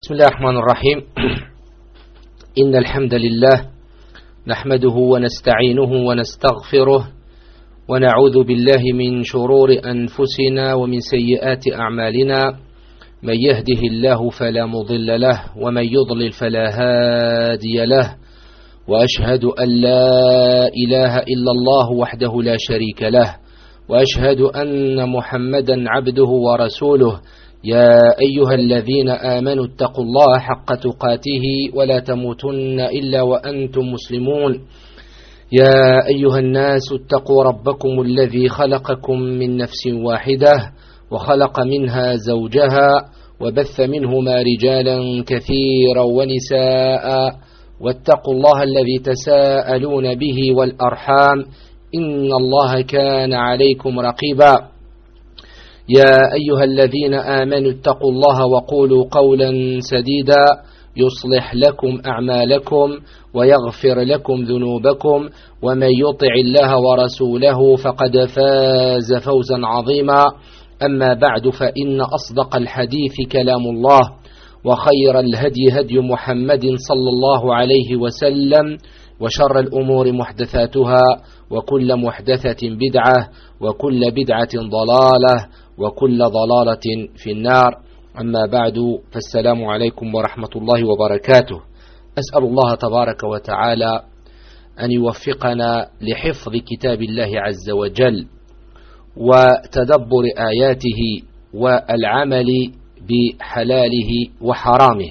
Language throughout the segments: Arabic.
بسم الله الرحمن الرحيم. إن الحمد لله نحمده ونستعينه ونستغفره ونعوذ بالله من شرور أنفسنا ومن سيئات أعمالنا. من يهده الله فلا مضل له ومن يضلل فلا هادي له، وأشهد أن لا إله إلا الله وحده لا شريك له، وأشهد أن محمدا عبده ورسوله. يا أيها الذين آمنوا اتقوا الله حق تقاته ولا تموتن إلا وأنتم مسلمون. يا أيها الناس اتقوا ربكم الذي خلقكم من نفس واحدة وخلق منها زوجها وبث منهما رجالا كثيرا ونساء، واتقوا الله الذي تساءلون به والأرحام إن الله كان عليكم رقيبا. يا أيها الذين آمنوا اتقوا الله وقولوا قولا سديدا يصلح لكم أعمالكم ويغفر لكم ذنوبكم، ومن يطع الله ورسوله فقد فاز فوزا عظيما. أما بعد، فإن أصدق الحديث كلام الله، وخير الهدي هدي محمد صلى الله عليه وسلم، وشر الأمور محدثاتها، وكل محدثة بدعة، وكل بدعة ضلالة، وكل ضلالة في النار. أما بعد، فالسلام عليكم ورحمة الله وبركاته. أسأل الله تبارك وتعالى أن يوفقنا لحفظ كتاب الله عز وجل وتدبر آياته والعمل بحلاله وحرامه.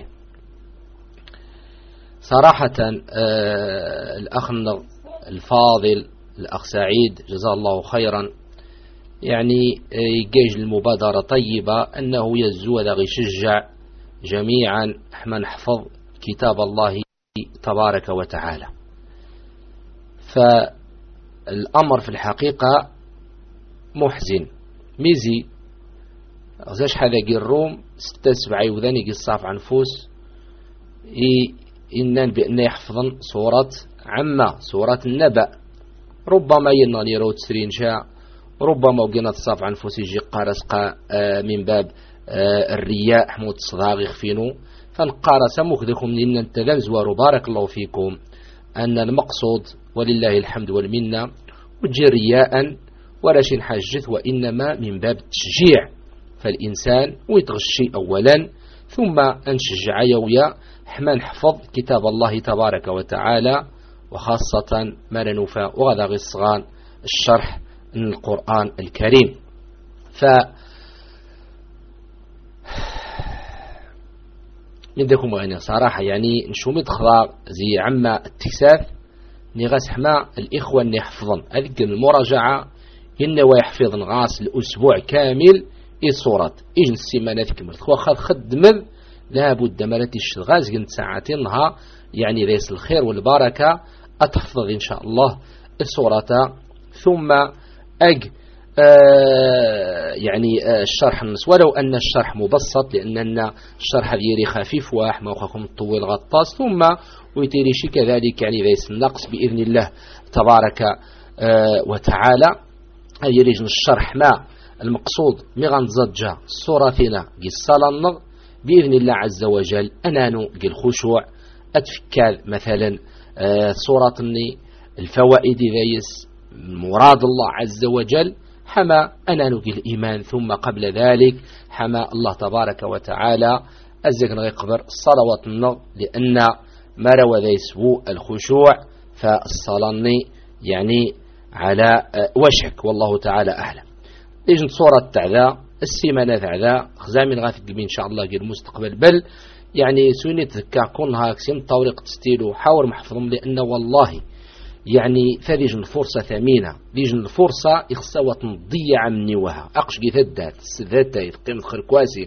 صراحة الأخ الفاضل الأخ سعيد جزاه الله خيرا يعني يجيج المبادرة طيبة، أنه يزو ذا يشجع جميعا احنا نحفظ كتاب الله تبارك وتعالى. فالأمر في الحقيقة محزن ميزي غزاش هذا الروم 6-7 يوذاني قصاف عن فوس إنن بأن يحفظن سورة عما سورة النبأ، ربما ينال يرو تسرين شاء، ربما وقنا تصاف عن فوس يجي قارسقا من باب الرياء حمود صداغ يخفينو. فالقارس مخذكم لأن التلمز وبارك الله فيكم أن المقصود ولله الحمد والمنة وجي رياء ولا شيء حجث، وإنما من باب التشجيع. فالإنسان ويتغشي أولا ثم أنشجع يويا حما نحفظ كتاب الله تبارك وتعالى، وخاصة ما لنوفى وغدا غصغان الشرح من القرآن الكريم. من دكم غني صراحة يعني نشومي تخضار زي عما التكساف نغاس حما الإخوة اللي يحفظن هذيك المراجعة إن ويحفظن غاس الأسبوع كامل صورة إجن السيمانة كملت خد خدمذ لابد مرتي الشغاز قنت ساعتينها يعني ريس الخير والبركة أتحفظ إن شاء الله الصورة. ثم يعني الشرح النص، ولو أن الشرح مبسط لأننا الشرح ديري خفيف واح موقعكم الطويل غطاس، ثم ويتيريشي كذلك يعني ريس النقص بإذن الله تبارك وتعالى. يريجن الشرح ما المقصود مغان زجة صورتنا قصة بإذن الله عز وجل أنانو الخشوع أتفكال مثلا صورتني الفوائد ذيس مراد الله عز وجل حما أنانو الإيمان. ثم قبل ذلك حما الله تبارك وتعالى أزقنا غيقبر الصلوات النغ، لأن ما روى ذيسو الخشوع فالصلاني يعني على وشك، والله تعالى أعلم. إجن صورة تعذا السيمانة تعذا خزامين غافق إن شاء الله قل المستقبل، بل يعني سوني تذكى كونها كسيم طورق تستيلو حاور محفظهم، لأن والله يعني فليجن الفرصة ثمينة، ليجن الفرصة إخسوة مضيعة من نواها أقش جثدات السذات يتقيم الخركواسي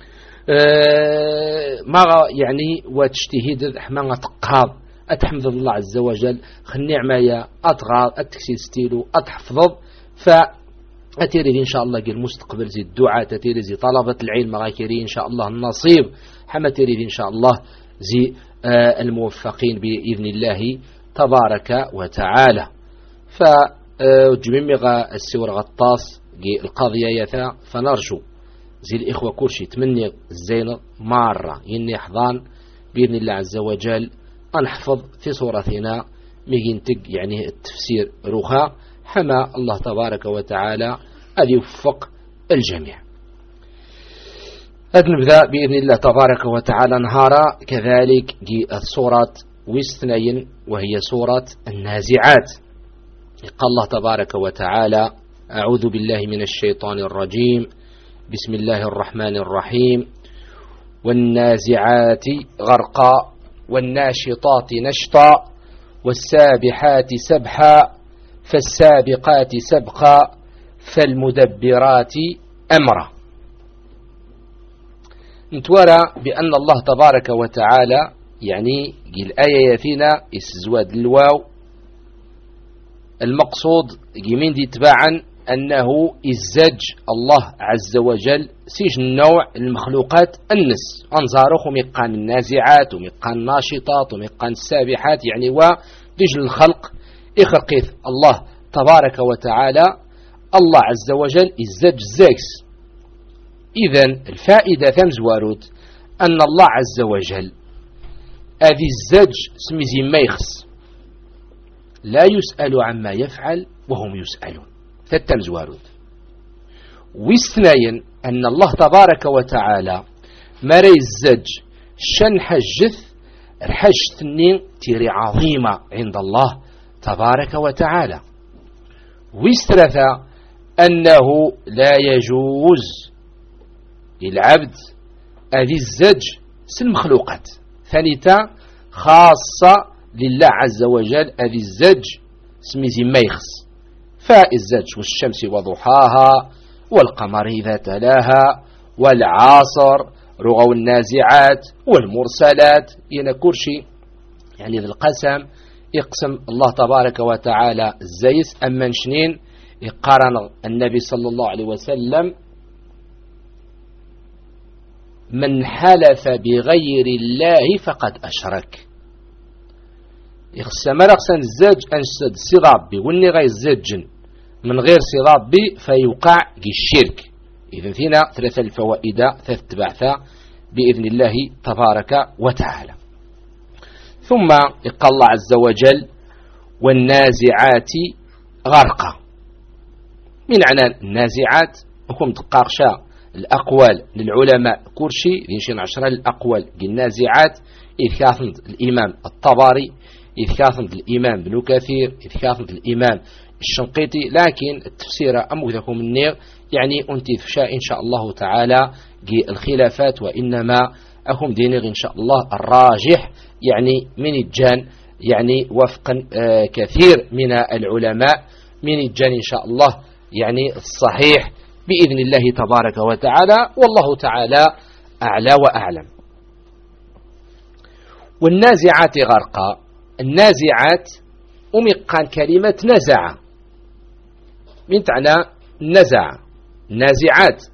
ما يعني وتجتهد حما تقاض أتحمد الله عز وجل خنعمايا أتغاض أتكسي ستيلو أتحفظ. أتيري إن شاء الله قل المستقبل زي الدعاء، تتيري زي طلبة العلم غاكري إن شاء الله النصيب، حما تيري إن شاء الله زي الموفقين بإذن الله تبارك وتعالى. فجميع السور غطاس القضية يثا، فنرجو زي الإخوة كلشي تمني الزينة مرة إني حضان بإذن الله عز وجل أنحفظ في صورتنا ميجنتق يعني التفسير رخاء حما الله تبارك وتعالى أن يوفق الجميع. نبدأ بإذن الله تبارك وتعالى نهارا كذلك السورة وستنين وهي سورة النازعات. قال الله تبارك وتعالى: أعوذ بالله من الشيطان الرجيم، بسم الله الرحمن الرحيم، والنازعات غرقا والناشطات نشطا والسابحات سبحا فالسابقات سبقا فالمدبرات أمرا. نتورى بأن الله تبارك وتعالى يعني الآية فينا إسزواد الواو المقصود يمين دي تباعا أنه إزج الله عز وجل سيج النوع المخلوقات النس أنظاره مقان النازعات ومقان الناشطات ومقان السابحات يعني ودجل الخلق إخرقيث الله تبارك وتعالى الله عز وجل إزج زيكس. إذن الفائدة ثمزوارود أن الله عز وجل أذي الزج سميزي ميخس لا يسأل عما يفعل وهم يسألون فتمزوارود. واثنين أن الله تبارك وتعالى مري الزج شنح الجث رحش تنين تيري عظيمة عند الله تبارك وتعالى. واثلاثة أنه لا يجوز للعبد أذي الزج سالمخلوقات. ثالثة خاصة لله عز وجل أذي الزج سميزي ميخس فالزج والشمس وضحاها والقمر إذا تلاها والعاصر رغو النازعات والمرسلات ينكرشي يعني ذي القسم يقسم الله تبارك وتعالى الزيس أما شنين يقارن النبي صلى الله عليه وسلم من حلف بغير الله فقد أشرك. يخسم رقصا الزج أنشد صغابي واني غير الزج من غير صغابي فيوقع الشرك. إذن فينا ثلاثة الفوائد ثلاثة بعثة بإذن الله تبارك وتعالى. ثم قال الله عز وجل: والنازعات غرقا. من معنى النازعات هم دقاقشا الأقوال للعلماء كرشي لينشين 10 الأقوال النازعات إذ كاثنت الإمام الطبري إذ كاثنت الإمام بن كثير إذ كاثنت الإمام الشنقيطي لكن التفسير أموذكم النير يعني أنت فشاء إن شاء الله تعالى الخلافات وإنما أهم دينير إن شاء الله الراجح يعني من الجان يعني وفقا كثير من العلماء من الجان إن شاء الله يعني الصحيح بإذن الله تبارك وتعالى والله تعالى أعلى وأعلم. والنازعات غرقا. النازعات أمقان كلمة نزع من تعنى نزع نازعات.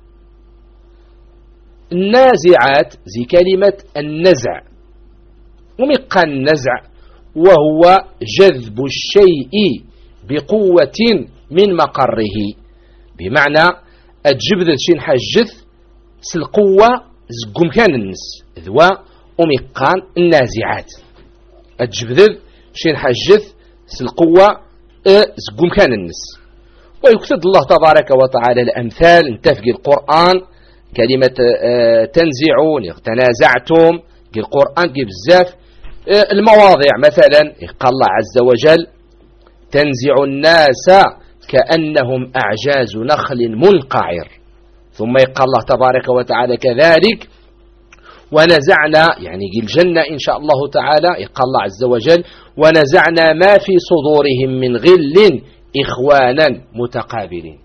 النازعات زي كلمة النزع أمقان النزع وهو جذب الشيء بقوة من مقره بمعنى الجبذ شين حجث سالقوة زقم كان النس ذوا أمقان النازعات الجبذ شين حجث سالقوة زقم كان النس. ويكتب الله تبارك وتعالى الأمثال انتفق القرآن كلمة تنزعون تنازعتم القرآن بزاف المواضع مثلا قال الله عز وجل: تنزع الناس كأنهم أعجاز نخل منقعر. ثم يقال الله تبارك وتعالى كذلك: ونزعنا يعني الجنة إن شاء الله تعالى يقال الله عز وجل: ونزعنا ما في صدورهم من غل إخوانا متقابلين.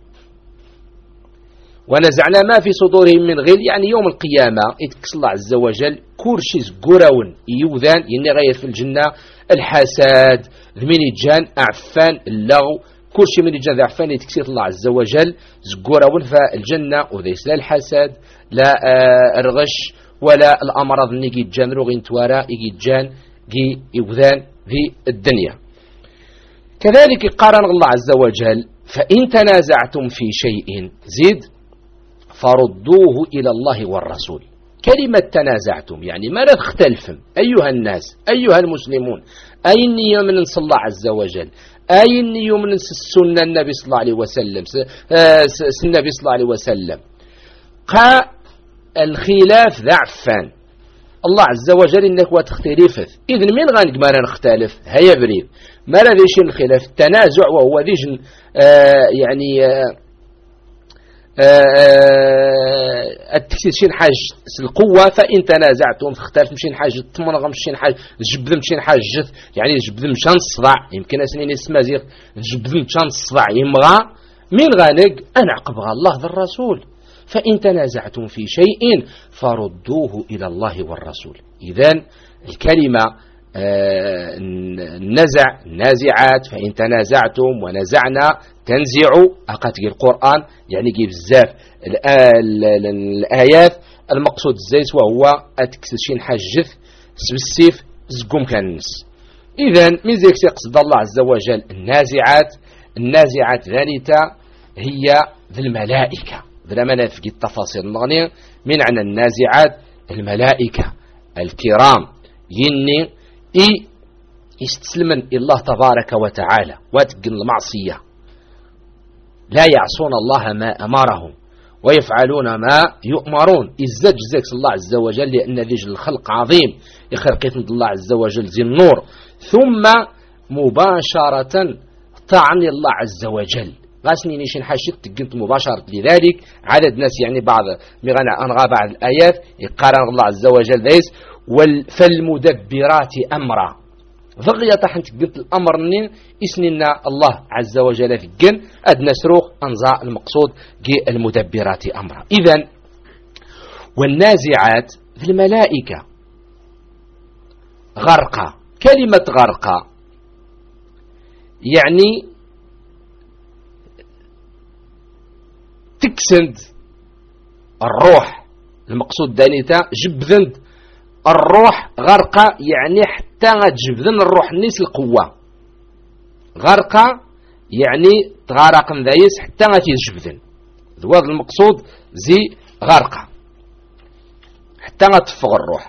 ونزعنا ما في صدورهم من غل يعني يوم القيامة يتكس الله عز وجل كورشيز قراون يوذان يني غير في الجنة الحساد ذمين الجان أعفان اللغو كورشي من الجان عفان يتكسير الله عز وجل زقراون فالجنة وذيس لا الحساد لا الغش ولا الأمراض نيجي الجان روغين توارا يجي الجان جي يوذان في الدنيا. كذلك قارن الله عز وجل: فإن تنازعتم في شيء زيد فردوه إلى الله والرسول. كلمة تنازعتم يعني ماذا تختلفم أيها الناس أيها المسلمون، أين يمن الله عز وجل، أين يمن السنة النبي صلى الله عليه وسلم النبي صلى الله عليه وسلم. الخلاف ذعفان الله عز وجل إنك وتختلفث، إذن من غانك ما نختلف هيا بريد ما رذيش الخلاف التنازع وهو ذيج يعني التكسير شين حاج القوة، فإن تنازعتم فاختلف مشين حاج تمنغ مشين حاج جبذم مشين حاج يعني جبذم مشان الصداع يمكن أسنين اسمازيغ جبذم مشان الصداع يمغى من غانق أنا عقبها الله ذا الرسول. فإن تنازعتم في شيء فردوه إلى الله والرسول. إذن الكلمة النزع نازعات، فإن تنازعتم ونزعنا تنزعوا أقاتل القرآن يعني جيب الزاف الآيات المقصود الزيت وهو أتكسشين حجث بالسيف زقوم كان النس. إذن من ذلك يقصد الله عز وجل النازعات ذلك هي ذي الملائكة ذي ما نفقي التفاصيل المغنية من عن النازعات الملائكة الكرام يني يستسلمن الله تبارك وتعالى واتقن المعصية، لا يعصون الله ما أمرهم ويفعلون ما يؤمرون. إزاج زيك الله عز وجل لأن ذي الخلق عظيم يخلق الله عز وجل زي النور، ثم مباشرة طعني الله عز وجل غاسني نيشن حاشت تقنت مباشرة. لذلك عدد ناس يعني بعض مغانا أنغى بعض الآيات يقارن الله عز وجل ذيس فالمدبرات أمرا ضغية تحنت قلت الأمر نين إسننا الله عز وجل في الجن أدنى سروخ أنزاء المقصود جي المدبرات أمرا. إذن والنازعات في الملائكة غرقة. كلمة غرقة يعني تكسند الروح، المقصود دانيتا جبذند الروح غرقة يعني حتى تجبذن الروح نيس القوة. غرقة يعني تغارق ذايس حتى تجبذن، هذا المقصود زي غرقة حتى تفغ الروح.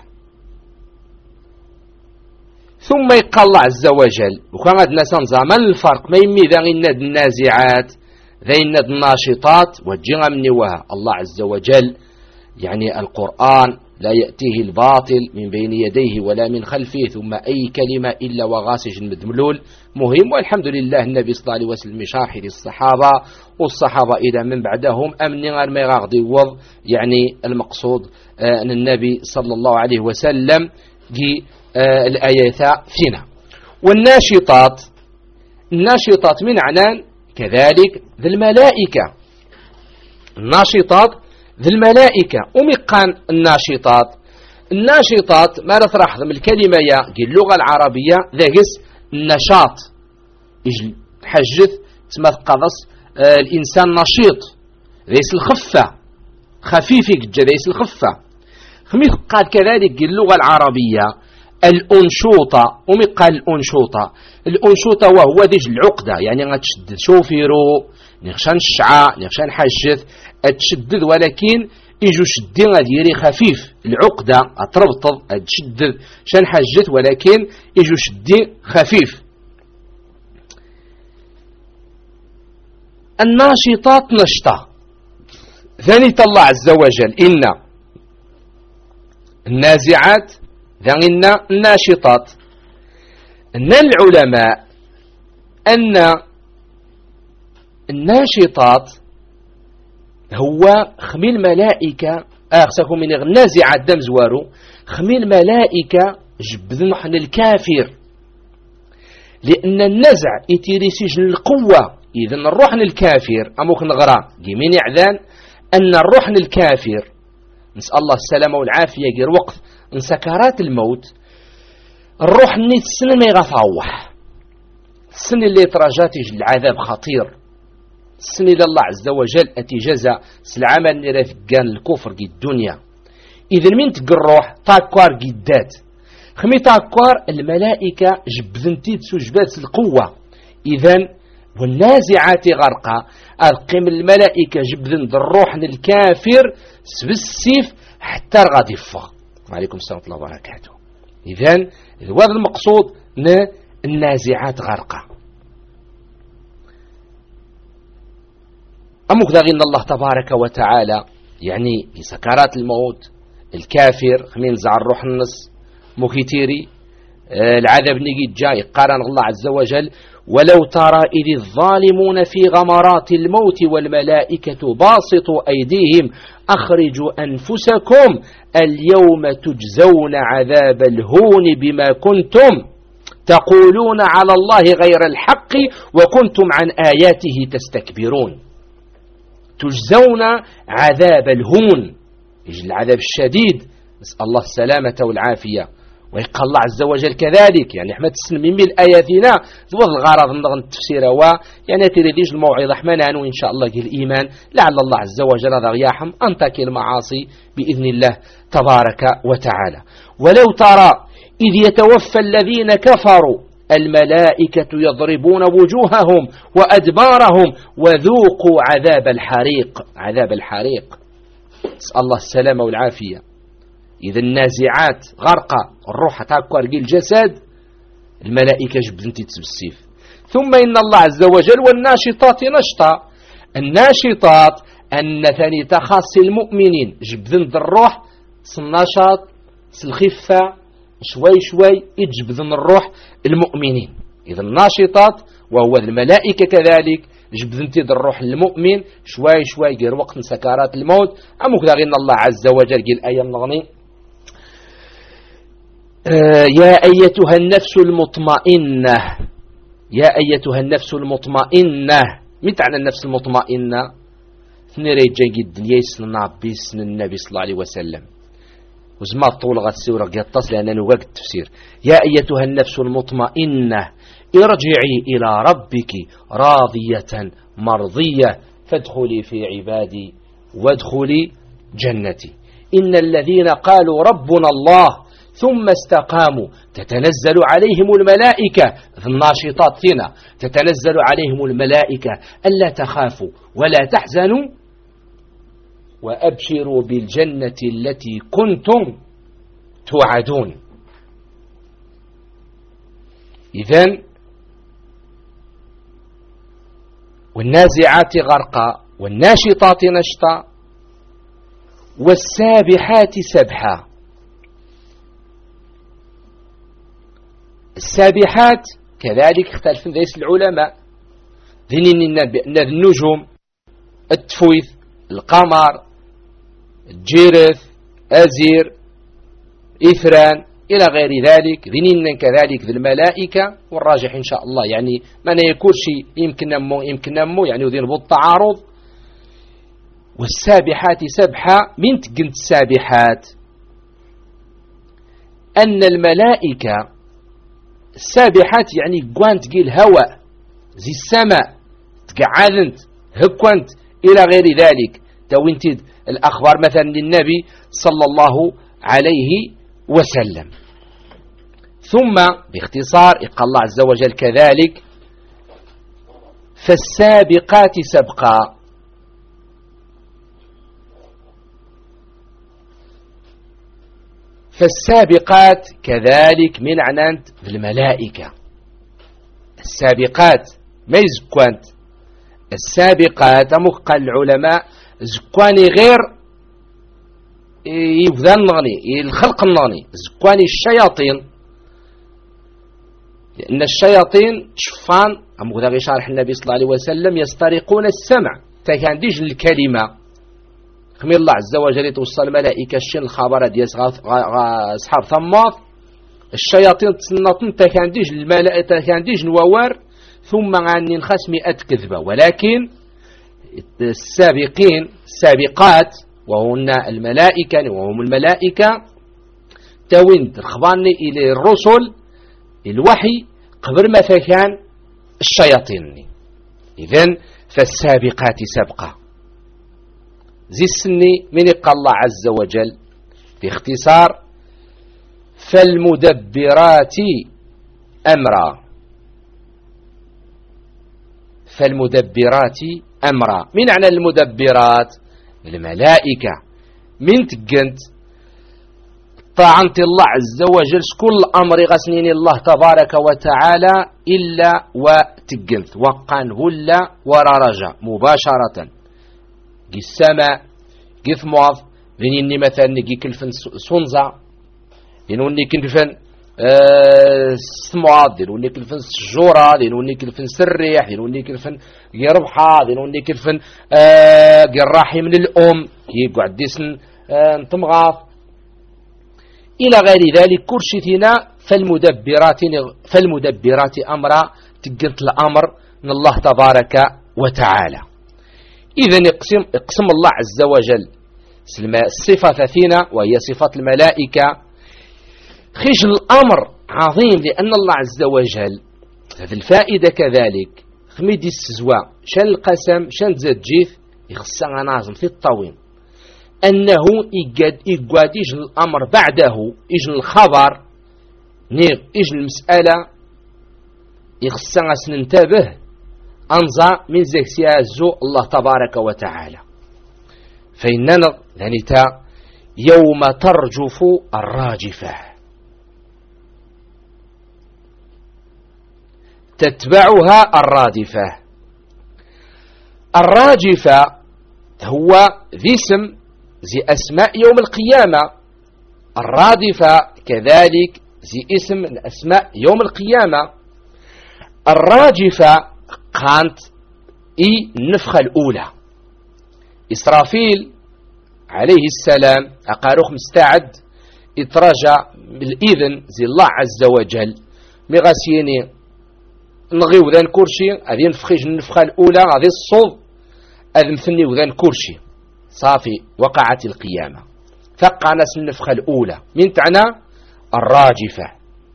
ثم يقال الله عز وجل وكان عندنا زمان الفرق ما يمي ذا غيناد النازعات ذا غيناد الناشطات وجيغا من نواها. الله عز وجل يعني القرآن لا يأتيه الباطل من بين يديه ولا من خلفه ثم أي كلمة إلا وغاسج مدملول مهم. والحمد لله النبي صلى الله عليه وسلم شارح للصحابة والصحابة إلى من بعدهم أمن غير ما يغضي وض يعني المقصود أن النبي صلى الله عليه وسلم جي الآيات فينا. والناشطات الناشطات من عنان كذلك ذي الملائكة. الناشطات ذي الملائكة ومقان الناشطات ما نطرح من الكلمة يا اللغة العربية ذاكس النشاط يجل حجث تسمى قضص الإنسان نشيط ليس الخفة خفيف ليس الخفة. خميس قال كذلك اللغة العربية الأنشوطة ومقال الأنشوطة وهو ذيج العقدة يعني غتشدد شوفيرو نخشان الشعاء نخشان حجث تشدد ولكن يجو شدين غديري خفيف العقدة أتربطض تشدد شان حجث ولكن يجو شدين خفيف. الناشطات نشطة ثاني الله عز وجل إن النازعات ذن الناشطات. أن العلماء أن الناشطات هو خميل ملائكة أخسكم من النازعات دم زوارو خميل ملائكة جبذن حن الكافر لأن النزع يتيريسيج القوة. إذن الروح الكافر أموك نغرى جميل إعذان أن الروح الكافر نسأل الله السلامة والعافية غير وقت من سكرات الموت الروح نيت السنة ما يغفاوح السنة اللي تراجاتي العذاب خطير السنة إلى الله عز وجل أتجازى سلعمل اللي رافقان الكفر قي الدنيا. إذن من تقر الروح تاكوار قدات خمي تاكوار الملائكة جبذنتيد سجبات القوة. إذن والنازعات غرقا أرقم الملائكة جبذن الروح الكافر سبسيف حتى غادي يفا. وعليكم السلام ورحمة الله وبركاته. إذن هذا المقصود النازعات غرقا. أمك ذا غين الله تبارك وتعالى يعني في سكرات الموت الكافر خمين زع الروح النص مكيتيري العذاب نيجي جاي قارن الله عز وجل ولو ترى إذ الظالمون في غمرات الموت والملائكة باسطوا أيديهم أخرجوا أنفسكم اليوم تجزون عذاب الهون بما كنتم تقولون على الله غير الحق وكنتم عن آياته تستكبرون. تجزون عذاب الهون، يجي العذاب الشديد، نسأل الله السلامة والعافية. ويقال الله عز وجل كذلك يعني احنا تسلمين من آياتنا ذو الغرض من التفسير يعني تريديش الموعظة حمنان وإن شاء الله الإيمان لعل الله عز وجل هذا رياحهم أنتك المعاصي بإذن الله تبارك وتعالى. ولو ترى إذ يتوفى الذين كفروا الملائكة يضربون وجوههم وأدبارهم وذوقوا عذاب الحريق. عذاب الحريق نسأل الله السلامة والعافية. إذا النازعات غرقا الروح تاكو أرقي الجسد الملائكة جبدنتي تسبسيف. ثم إن الله عز وجل والناشطات نشطا. الناشطات أن ثاني تخاص المؤمنين جبدن الروح النشاط الخفة شوي شوي يجبدن الروح المؤمنين. إذا الناشطات وهو الملائكة كذلك جبدنتي الروح المؤمن شوي شوي غير وقت سكرات الموت. أمك ذا غير الله عز وجل قال آية النغني يا أيتها النفس المطمئنة. يا أيتها النفس المطمئنة. متعنى النفس المطمئنة ثنيري جيد يسلنا بسن النبي صلى الله عليه وسلم وزما طول غد السورة قطس لأنه نوقت التفسير. يا أيتها النفس المطمئنة ارجعي إلى ربك راضية مرضية فادخلي في عبادي وادخلي جنتي. إن الذين قالوا ربنا الله ثم استقاموا تتنزل عليهم الملائكة في الناشطات فينا تتنزل عليهم الملائكة ألا تخافوا ولا تحزنوا وأبشروا بالجنة التي كنتم توعدون. إذن والنازعات غرقا والناشطات نشطا والسابحات سبحا. السابحات كذلك اختلف ذيس العلماء ذنين النجوم التفويث القمر الجيرث أزير إثران إلى غير ذلك ذنين كذلك ذي الملائكة. والراجح إن شاء الله يعني ما يكون شيء يمكن نمو يعني وذين بالتعارض. والسابحات سبحا من تقنت السابحات أن الملائكة السابحات يعني قوانت قيل هواء زي السماء تقعدنت هكوانت إلى غير ذلك. توينتد الأخبار مثلا للنبي صلى الله عليه وسلم. ثم باختصار يقال الله عز وجل كذلك فالسابقات سبقا. فالسابقات كذلك من عنانت الملائكة. السابقات ما يزكوانت السابقات قال العلماء زكواني غير يبذل نغني الخلق النغني زكواني الشياطين لأن الشياطين شفان أمو ذا شارح النبي صلى الله عليه وسلم يسترقون السمع تكانديج الكلمة خمي الله عز وجل توصل الملائكة الشين الخبر ديال أصحاب ثماط الشياطين تسنطن تكانديج الملائكة تكانديج نوار ثم عني نخس 100 كذبة. ولكن السابقات وهن الملائكة وهم الملائكة تويند خباني إلى الرسل الوحي قبل ما كان الشياطين. إذن فالسابقات سبقا زي السني من قال الله عز وجل باختصار فالمدبرات أمرا. فالمدبرات أمرا. من على المدبرات؟ الملائكة. من تقنت طاعنت الله عز وجل كل أمر غسنين الله تبارك وتعالى إلا وتقنت وقان هلا وررجا مباشرة قي السماء قي ثموض ذنيني مثلا قي كلفن سنزع لنوني كلفن ثموض لنوني كلفن سجورة لنوني كلفن سريح لنوني كلفن قي ربحة لنوني كلفن قي الراحي من الأم كي قعديسن نتمغاث إلى غير ذلك كرشتنا. فالمدبرات أمرا تقنت الأمر من الله تبارك وتعالى. إذن اقسم الله عز وجل الصفة ثينا وهي صفة الملائكة خجل الأمر عظيم لأن الله عز وجل هذه الفائدة كذلك خميدي السزواء شان القسم شان تزجيث يخصها نازم في الطويل أنه إيقاد إجن الأمر بعده إجن الخبر إجن المسألة يخصنا سننتبه أنظى من زكسيازو الله تبارك وتعالى. فإننا ذنتا يوم ترجف الراجفة تتبعها الرادفة. الراجفة هو ذي اسم زي أسماء يوم القيامة. الرادفة كذلك زي اسم أسماء يوم القيامة. الراجفة كانت النفخة الأولى. إسرافيل عليه السلام أقاروخ مستعد يتراجع بالإذن زي الله عز وجل مغاسيني نغيو ذان كرشي هذه نفخيج النفخة الأولى هذه الصوب هذا مثني وذان كرشي صافي وقعت القيامة. ثقى ناس النفخة الأولى من تعنى الراجفة.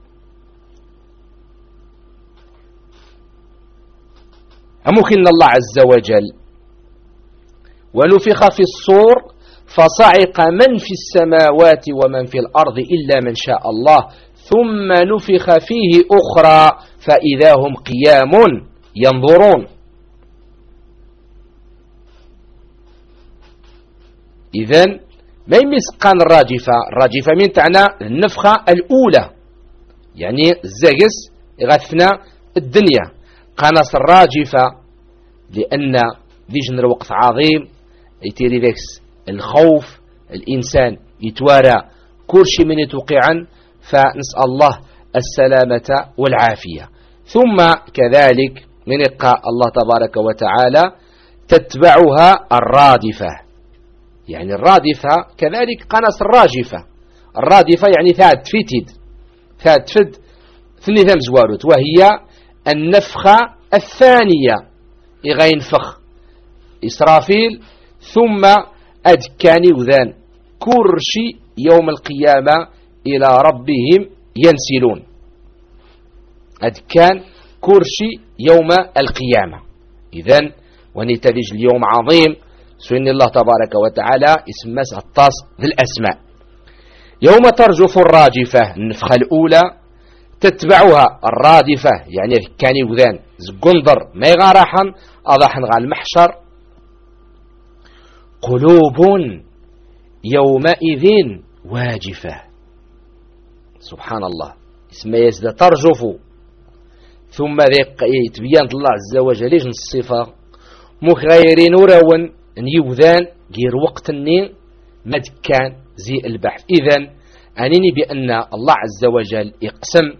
أمكن الله عز وجل ونفخ في الصور فصعق من في السماوات ومن في الأرض إلا من شاء الله ثم نفخ فيه أخرى فإذا هم قيام ينظرون. إذن ما يمسقان الراجفة. الراجفة من تعنى النفخة الأولى يعني الزاقس يغثنا الدنيا. قناص الراجفة لأن ذي جنر وقت عظيم يتيري ذكس الخوف الإنسان يتوارى كرشي من يتوقعا فنسأل الله السلامة والعافية. ثم كذلك من يقى الله تبارك وتعالى تتبعها الرادفة يعني الرادفة كذلك قناص الراجفة. الرادفة يعني ثاد فد ثني ثم زوارت وهي النفخة الثانية يغينفخ إسرافيل ثم أدكاني وذان كرشي يوم القيامة إلى ربهم ينسلون. أدكان كرشي يوم القيامة. إذن ونتلج اليوم عظيم سن الله تبارك وتعالى اسم الطاس ذي الأسماء. يوم ترجف الراجفة النفخة الأولى تتبعها الرادفة يعني كاني وذان زقندر ما يغارحا أضحن غال المحشر قلوب يومئذ واجفة. سبحان الله اسم يزد ترجف ثم يتبين الله عز وجل الصفة مخيرين ورون يوذان غير وقت النين مدكان زي البحث. إذن أنني بأن الله عز وجل يقسم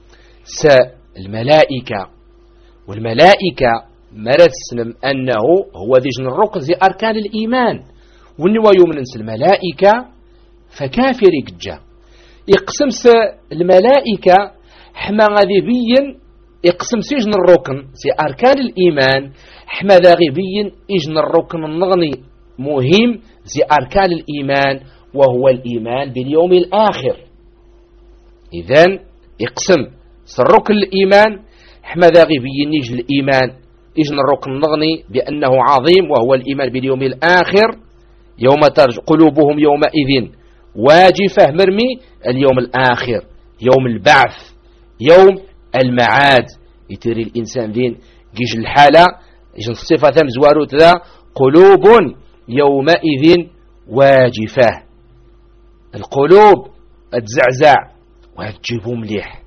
الملائكة والملائكة مرسنم أنه هو ذي الركن زي أركان الإيمان ونوى يؤمن الملائكة فكافر يقجا يقسم الملائكة حما غذبيا يقسم سجن الركن زي أركان الإيمان حما ذاغبيا إجن الركن النغني مهم زي أركان الإيمان وهو الإيمان باليوم الآخر. إذن يقسم الركن الإيمان حما ذاغبيا إجن الإيمان إجن الركن النغني بأنه عظيم وهو الإيمان باليوم الآخر. يوم ترجع قلوبهم يومئذ واجفة مرمي اليوم الآخر يوم البعث يوم المعاد يتري الإنسان ذين جيش الحالة إجن الصفة مزواروت ذا قلوب يومئذ واجفة. القلوب تزعزع وتجيبوا مليح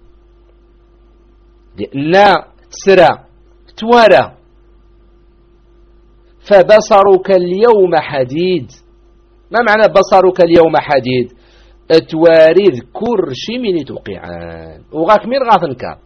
لأن تسرى توارى. فبصرك اليوم حديد. ما معنى بصرك اليوم حديد؟ اتوارد كرشي من توقعان وغاك مين غاثنكا.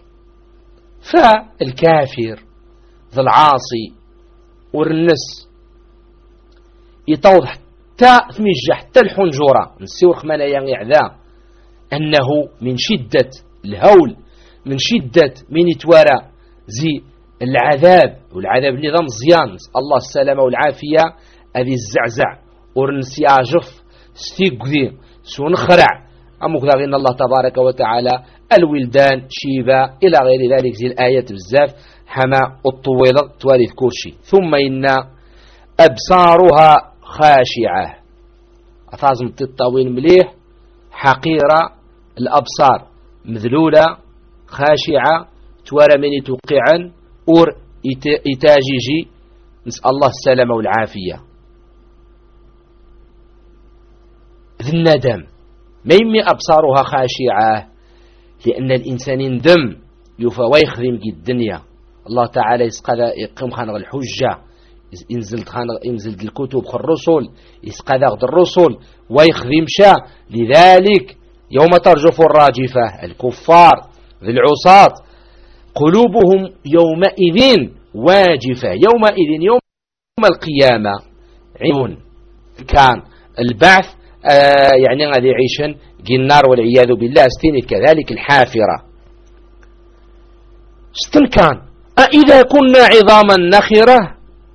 فالكافر ذا العاصي ورنس يطوض حتى ثميجة حتى الحنجرة نسيور خمانا يعذا أنه من شدة الهول من شدة من يتوارى زي العذاب. والعذاب نظام زيان الله السلامة والعافية هذه الزعزع ورنس يعجف ستيقذي سون خرع أمك ذا غير الله تبارك وتعالى الولدان شيبا إلى غير ذلك زي الآيات بزاف حما الطويلة توارث كورشي. ثم إن أبصارها خاشعة أفازم الطويل مليح حقيرة الأبصار مذلولة خاشعة توارى من توقعا أور إتاجيجي نسأل الله السلامة والعافية. ذي الندم ما يمي أبصارها خاشعة لأن الإنسان يندم يوفى ويخدم الدنيا. الله تعالى يقيم خانغ الحجة ينزل الكتب خ الرسل يسقى الرسل ويخدم شا. لذلك يوم ترجف الراجفة الكفار ذي العصاة قلوبهم يومئذ واجفة. يومئذ يوم القيامة عيون كان البعث يعني غادي يعيشن النار والعياذ بالله. استين كذلك الحافرة استن كان أإذا كنا عظاما نخرة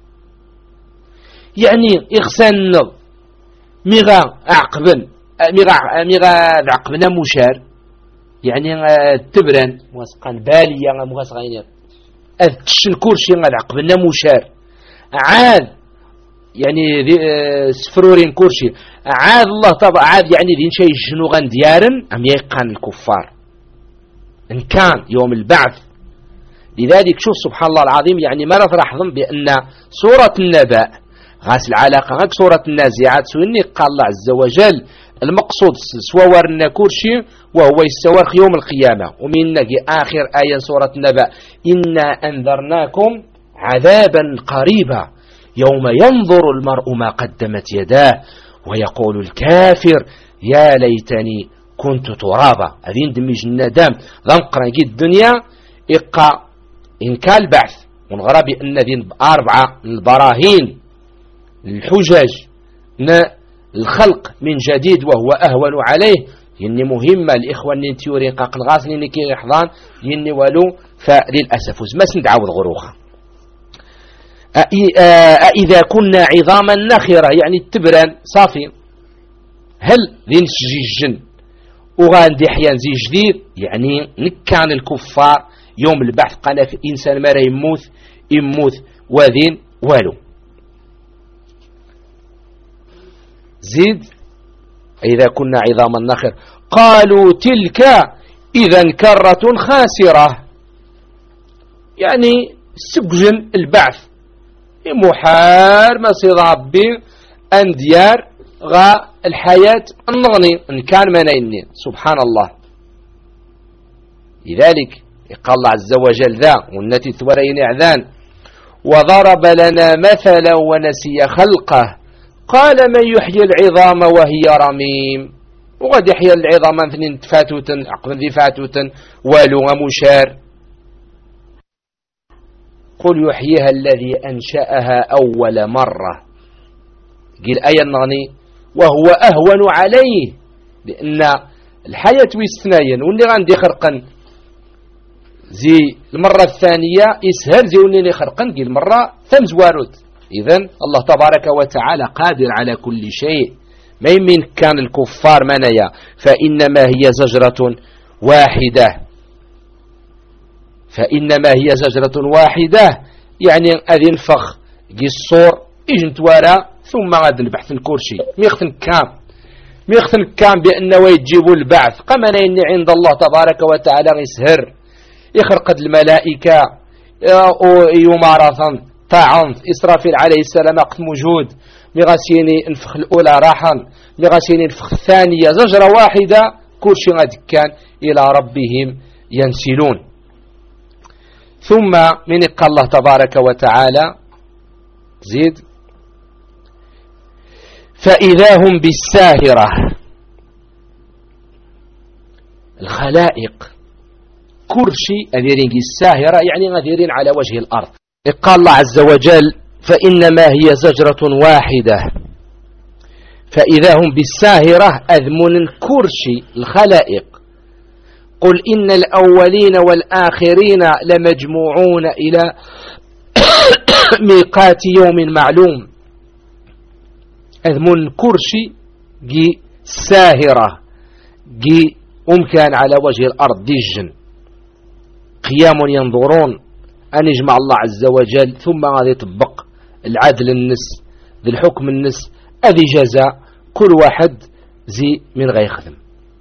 يعني إغسان مغا عقبا مغا عقبنا مشار يعني تبرن موسقان باليا موسقين أذكشن كورشي عقبنا مشار عاد يعني سفرورين كورشي عاد الله طبعا عاد يعني ذين شيء شنو غن ديارن أم يقان الكفار إن كان يوم البعث. لذلك شوف سبحان الله العظيم يعني ما راح ضم بأن سورة النبأ غاس العلاقة غاك سورة النازعات سويني قال الله عز وجل المقصود سوارنا كورشي وهو يستوار يوم القيامة. ومن نجي آخر آية سورة النبأ إنا أنذرناكم عذابا قريبا يوم ينظر المرء ما قدمت يداه ويقول الكافر يا ليتني كنت ترابا. هذين دمج الندم ذنقرا جي الدنيا إقا إن كان البعث ونغرى بأن ذين 4 البراهين الحجج الخلق من جديد وهو أهون عليه يني مهمة الإخوة ننتيورين قاقن غاسنين نكي يحضان يني ولو فللأسف ما سندعوض غروخة. أإذا كنا عظاما نخرة يعني التبران صافي هل ذين سجيجن وغاندي حيان زي جديد يعني نكان الكفار يوم البعث قال في إنسان ما يموت وذين والو. زيد إذا كنا عظاما نخر قالوا تلك إذا كرة خاسرة يعني سجن البعث محار ما صيغابي أن ديار غا الحياة النغني إن كان منيني سبحان الله. لذلك قال الله عز وجل ذا والنتي ثورين اعذان وضرب لنا مثلا ونسي خلقه قال من يحيي العظام وهي رميم. وقد يحيي العظام مثل فاتوتا عقب ذي فاتوتا والو مشار قل يحييها الذي أنشأها أول مرة. قيل آية النغني وهو أهون عليه لأن الحياة ويستناين واللي غاندي خرقا زي المرة الثانية يسهل زي واللي خرقا قيل مرة ثمز وارد. إذن الله تبارك وتعالى قادر على كل شيء ما يمين كان الكفار منايا. فإنما هي زجرة واحدة يعني أذن فخ جي الصور إجن توارى ثم غاد البحث الكرشي ميختن كام بأنه يجيبوا البعث قمنا إني عند الله تبارك وتعالى يسهر يخرق الملائكة يمارثا طاعنت إسرافيل عليه السلام وقت موجود مغاسيني نفخ الأولى راحا مغاسيني نفخ الثانية زجرة واحدة كل شيء غادي كان إلى ربهم ينسلون. ثم من قال الله تبارك وتعالى زيد فإذا هم بالساهرة الخلائق كل شيء أذيرين الساهرة يعني أذيرين على وجه الأرض. قال الله عز وجل فإنما هي زجرة واحدة فإذا هم بالساهرة أذمن كل شيء الخلائق. قل إن الأولين والآخرين لمجموعون إلى ميقات يوم معلوم. أذمن كل شيء جي ساهرة جي أمكان على وجه الأرض ديجن قيام ينظرون أن يجمع الله عز وجل ثم غادي يطبق العدل النس ذي الحكم النس أذي جزاء كل واحد زي من غير يخدم.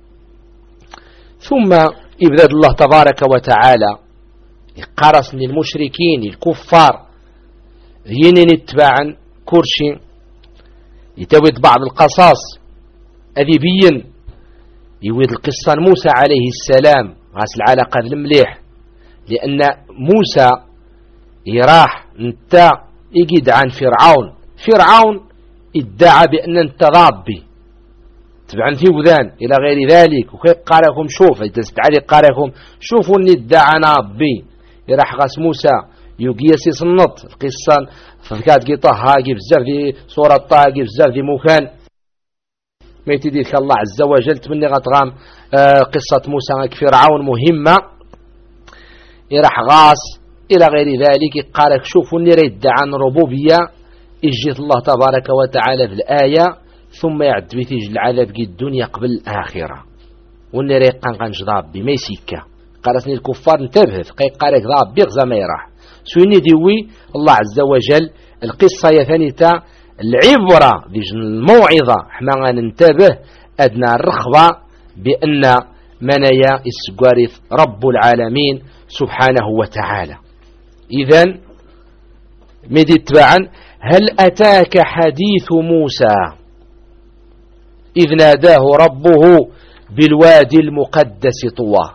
ثم إبداد الله تبارك وتعالى يقرص من المشركين الكفار ينين اتباعا كرشي يتويد بعض القصاص أذي بين يويد القصة موسى عليه السلام غاس العلاقة المليح لأن موسى يراح انت يجد عن فرعون ادعى بأن انت ربي تبعا في وذان إلى غير ذلك وكيف قالكم شوف تستعلي قالكم شوفوا اني ادعى ربي يراح غاس موسى يقيسي صنط القصة فكات قطها جيب الزر دي صورة طه جيب الزر دي مكان ما يتديك الله عز وجل تمني غتغام قصة موسى فرعون مهمة يراح غاس إلى غير ذلك قالك شوفوا اني ريد عن ربوبية إجيت الله تبارك وتعالى في الآية ثم يعد بيتيج العذاب قي الدنيا قبل الآخرة واني ريد قنقنج ضابي ما يسيكا قالتني الكفار انتبهت قالك ضابي غزا ما يراح سويني ديوي الله عز وجل القصة يثانيتا العبرة ديجن الموعظة حما ننتبه أدنى الرخبة بأن منايا السقارث رب العالمين سبحانه وتعالى. إذن مدي اتباعا هل أتاك حديث موسى إذ ناداه ربه بالوادي المقدس طوى.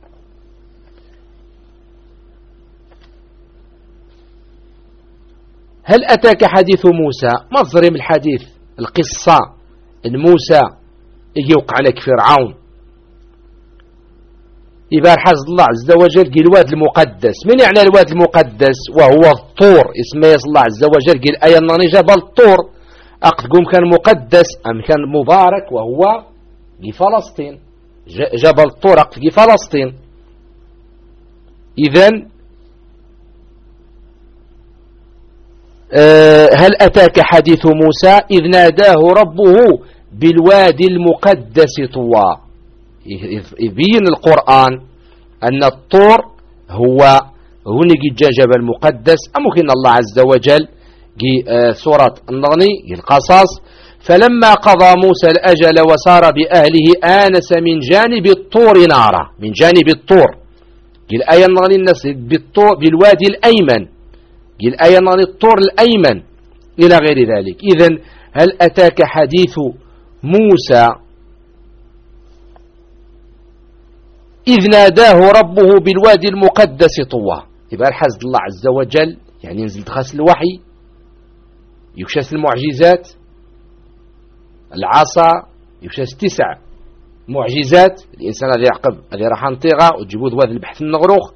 هل أتاك حديث موسى مصدر من الحديث القصة إن موسى يوقع لك فرعون يبقى حزد الله عز وجل قال الواد المقدس. من يعني الواد المقدس؟ وهو الطور اسمه الله عز وجل قال أي أنني جبل الطور أقدكم كان مقدس أم كان مبارك وهو فلسطين جبل الطور أقد فلسطين. إذن هل أتاك حديث موسى إذ ناداه ربه بالوادي المقدس طوى. يبين القرآن أن الطور هو هنا جبل مقدس. أمكن الله عز وجل سورة النغني القصص فلما قضى موسى الأجل وسار بأهله آنس من جانب الطور نارا. من جانب الطور الآية النغني الناس بالوادي الأيمن الآية النغني الطور الأيمن إلى غير ذلك. إذن هل أتاك حديث موسى إذ ناداه ربه بالوادي المقدس طوى. يبقى الحزد الله عز وجل يعني ينزل تخص الوحي يكشف المعجزات العصا يكشف 9 معجزات الإنسان هذا يعقب هذا راح نطيغة وتجيبوا ذوات البحث النغروخ.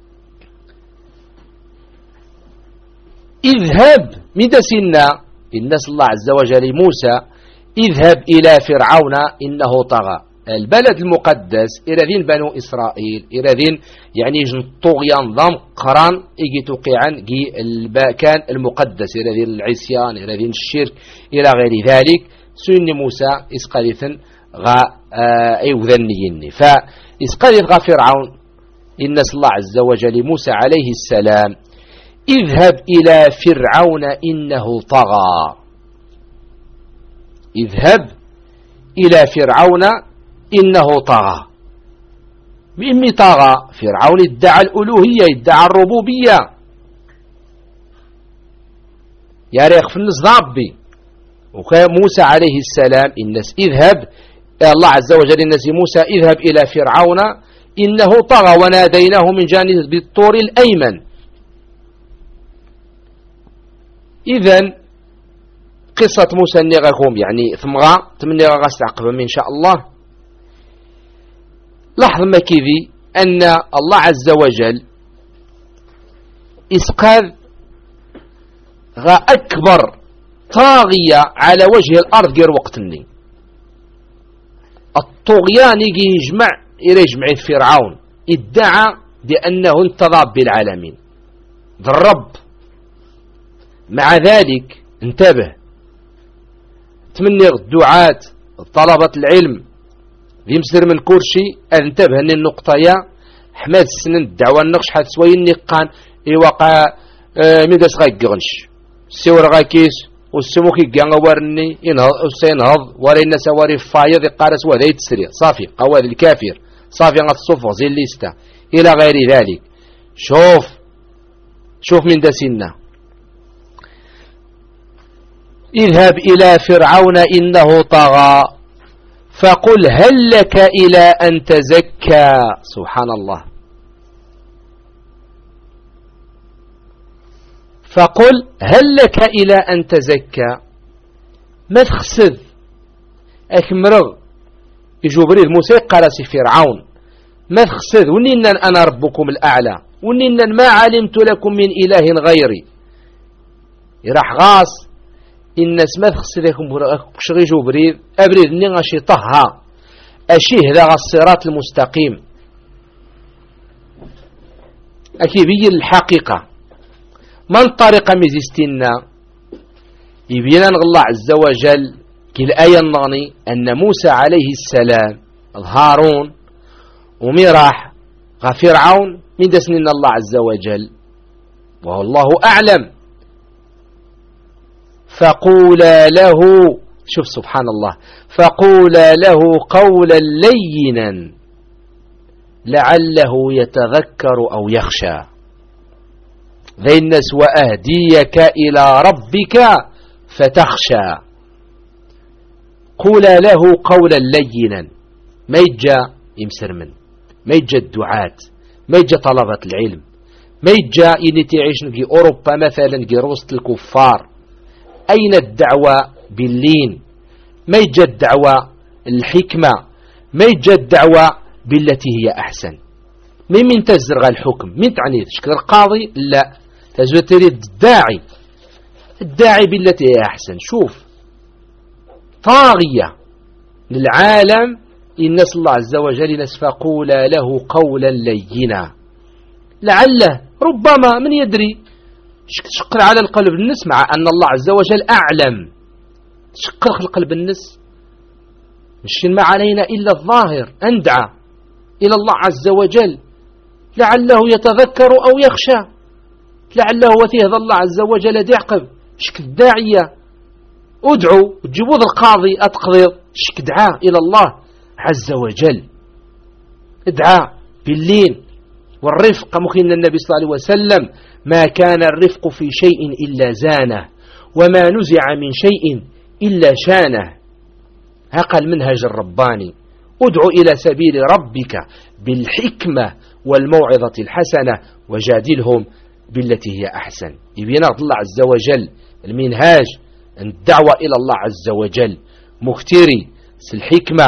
اذهب مدى سنة الناس الله عز وجل موسى اذهب إلى فرعون إنه طغى. البلد المقدس إذن بنو إسرائيل إذن يعني طغيان ضم قران إجي توقعا كان المقدس إذن العصيان إذن الشرك إلى غير ذلك. سن موسى إسقالثا غا أيوذنيني فإسقالث غا فرعون الناس الله عز وجل موسى عليه السلام اذهب إلى فرعون إنه طغى. اذهب إلى فرعون إنه طغى. بإمي طغى فرعون ادعى الألوهية ادعى الربوبية يا ريخ في النص ضابي. وكان موسى عليه السلام الناس اذهب، الله عز وجل الناس موسى اذهب إلى فرعون إنه طغى وناديناه من جانب الطور الأيمن. إذن قصة موسى النغاكم يعني ثمغا تمني غاستعقب إن شاء الله. لاحظ ما كذي أن الله عز وجل إسقاذ غا أكبر طاغية على وجه الأرض غير وقتني. الطغيان يجمع فرعون ادعى بأنه انتضى بالعالمين ذا الرب. مع ذلك انتبه، تمني الدعاة طلبة العلم في مصر من كرشي انتبه ان النقطة يا حماد السنن الدعوة النقش حد سوي النقان يوقع ميداس غايقغنش السور غاكيس والسموكي قانا وارني سينهض ورينا سواري فايض قارس وذا يتسري صافي قواد الكافر صافي غتصفغ زي الليستا الى غير ذلك. شوف من دسنا اذهب إلى فرعون إنه طغى فقل هل لك إلى أن تزكى. سبحان الله. فقل هل لك إلى أن تزكى. ما تخسد أكمرغ جبريل موسى قراسي فرعون ما تخسد ونين أنا ربكم الأعلى ونين ما علمت لكم من إله غيري. يراح غاص الناس ما تخسركم شغي جبريل أبريد ني غاشي طها أشيه ذا الصراط المستقيم أكي بيجي الحقيقة من طريقة ميزيستنا يبين الله عز وجل كي الآية النغني أن موسى عليه السلام هارون وميراح غفرعون من دسنين الله عز وجل والله أعلم. فقولا له شوف سبحان الله فقولا له قولا لينا لعله يتذكر أو يخشى. ذي الناس وأهديك إلى ربك فتخشى. قولا له قولا لينا ما يجا يمسر من ما يجا الدعاة ما يجا طلبة العلم ما يجا إني تعيش نجي أوروبا مثلا نجي روسط الكفار. أين الدعوة باللين؟ ما يجا الدعوة الحكمة ما يجا الدعوة بالتي هي أحسن. من تزرغ الحكم من تعني تشكل القاضي لا تزوي تريد الداعي بالتي هي أحسن. شوف طاغية للعالم الناس الله عز وجل ناس فقولا له قولا لينا لعله ربما من يدري تشقر على القلب النس مع أن الله عز وجل أعلم. تشقر القلب النس مش ما علينا إلا الظاهر أندعى إلى الله عز وجل لعله يتذكر أو يخشى لعله وفيه الله عز وجل يعقب شك الداعية ادعو تجيبوا القاضي أتقضي شك دعاء إلى الله عز وجل ادعى باللين والرفق. مخين النبي صلى الله عليه وسلم ما كان الرفق في شيء إلا زانه وما نزع من شيء إلا شانه. هقى المنهج الرباني ادعو إلى سبيل ربك بالحكمة والموعظة الحسنة وجادلهم بالتي هي أحسن. يبين الله عز وجل المنهاج الدعوة إلى الله عز وجل مختري الحكمة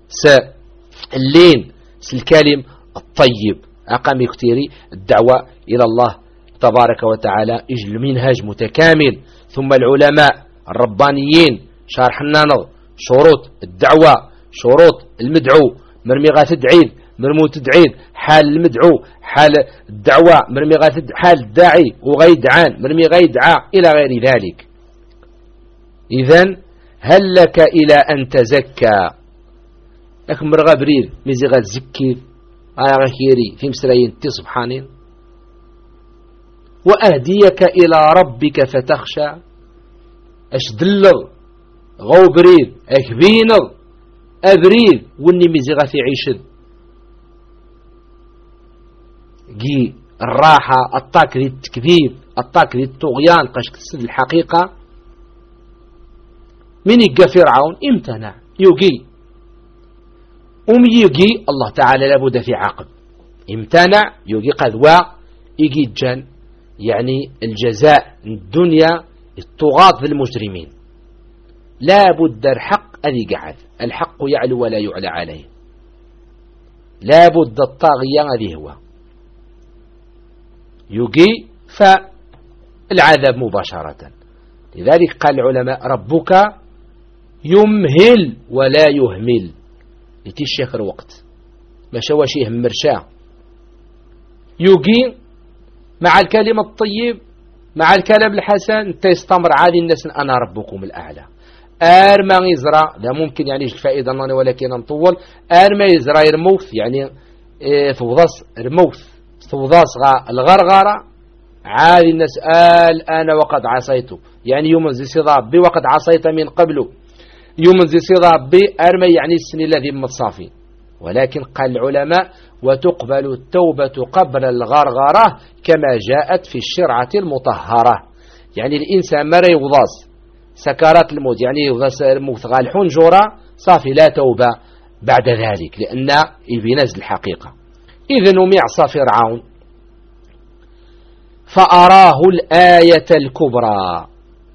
اللين الكلم الطيب أقام يختيري الدعوة إلى الله تبارك وتعالى إجل منهج متكامل. ثم العلماء الربانيين شارح النانض شروط الدعوة شروط المدعو مرمي غاتدعيد مرمو تدعيد حال المدعو حال الدعوة مرمي حال الداعي وغيدعان مرمي غيدعا إلى غير ذلك. إذن هل لك إلى أن تزكى لكن مرغى بريد ميزي غاتزكي غاكيري في مسرين تي سبحانين وأهديك إلى ربك فتخشى أشدلغ غو بريد أكبينغ أبريد وني ميزي غاثي عيشد جي الراحة، الطاك ذي التكذيب، الطاك ذي الطغيان قاش تسد الحقيقة. من يقى فرعون امتنع يوقي يجي الله تعالى لابد في عقب. امتنع يوقي قذوى يجي الجن، يعني الجزاء الدنيا الطغاة المجرمين. لابد الحق أذي قعد، الحق يعلو ولا يعلى عليه، لابد الطاغية أذي هو يجي فالعذاب مباشرة. لذلك قال العلماء ربك يمهل ولا يهمل، يتشيخ الوقت ما شواش يهمر شاه. يجي مع الكلمة الطيب مع الكلام الحسن تستمر عادي الناس أنا ربكم الأعلى. ما يزرع لا ممكن يعني الفائدة ولكن نطول. ما يزرع يرموث يعني فوضاس رموث فوضاس الغرغرة عادي الناس أنا وقد عصيته، يعني يوم زي صداب وقد عصيت من قبله، يوم زي صداب أرمي يعني السن الذي متصافي. ولكن قال العلماء وتقبل التوبة قبل الغرغرة كما جاءت في الشرعة المطهرة. يعني الإنسان مرة يوضاس سكرات الموت، يعني يوضاس الموت غال حنجرة صافي لا توبة بعد ذلك، لأن يبينز الحقيقة. إذن يعصى فرعون فأراه الآية الكبرى.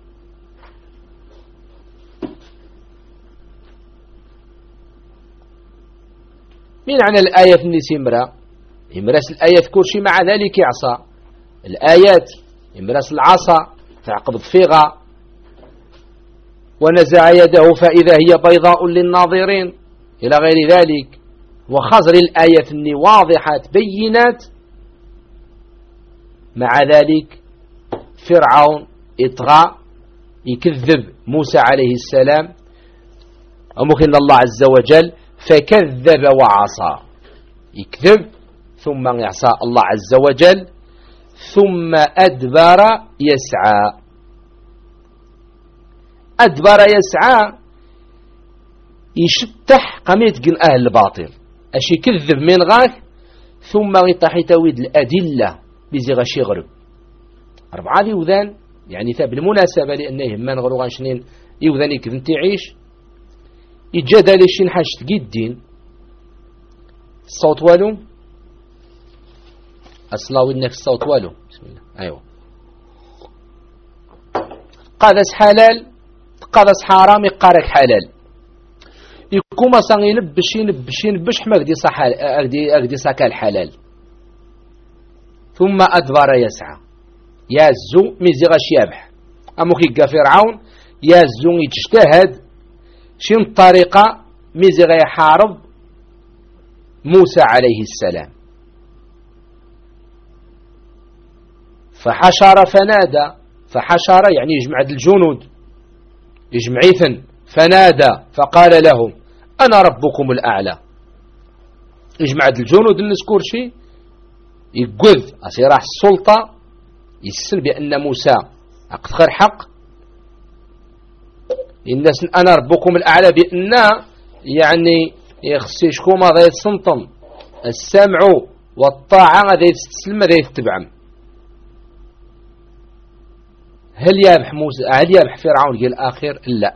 من عن الآية في النسيمرة يمرس الآية كرشي، مع ذلك يعصى الآيات يمرس العصا تعقب الفيغة ونزع يده فإذا هي بيضاء للناظرين إلى غير ذلك. وخزر الآية الني واضحة بينات، مع ذلك فرعون اطغى يكذب موسى عليه السلام وممكن الله عز وجل فكذب وعصى، يكذب ثم يعصى الله عز وجل ثم أدبر يسعى. أدبر يسعى يشتح قميت جن أهل الباطل أشي كذب من غاك ثم يطحي تويد الأدلة بزي غشي غرب 4 يوذان، يعني ثاب المناسبة لأنه من غرو غاشنين يوذان يكذن تعيش يتجادل الشين حاجة جدين الصوت والو أصلاوي إنك الصوت والو. بسم الله. أيوة قادس حلال قادس حرام يقارك حلال يكون مثلا ينبشين بش حمق دي صح أقدي صكا الحلال. ثم أدبر يسعى يازو ميزي غاش يابح أموكي فرعون يازو يجتهد شين الطريقة ميزي غا يحارب موسى عليه السلام. فحشر فنادى، فحشر يعني يجمع الجنود يجمعيثن فنادى فقال لهم أنا ربكم الأعلى. يجمع الجنود النسكور شي يقذ أسيراح السلطة يسن بأن موسى أقدر حق الناس أنا ربكم الأعلى، بأن يعني يخصيشكم هذا يتصنطم السمع والطاعة هذا يستسلم هذا يتبعم. هل يابح موسى هل يابح فرعون قال الآخر لا،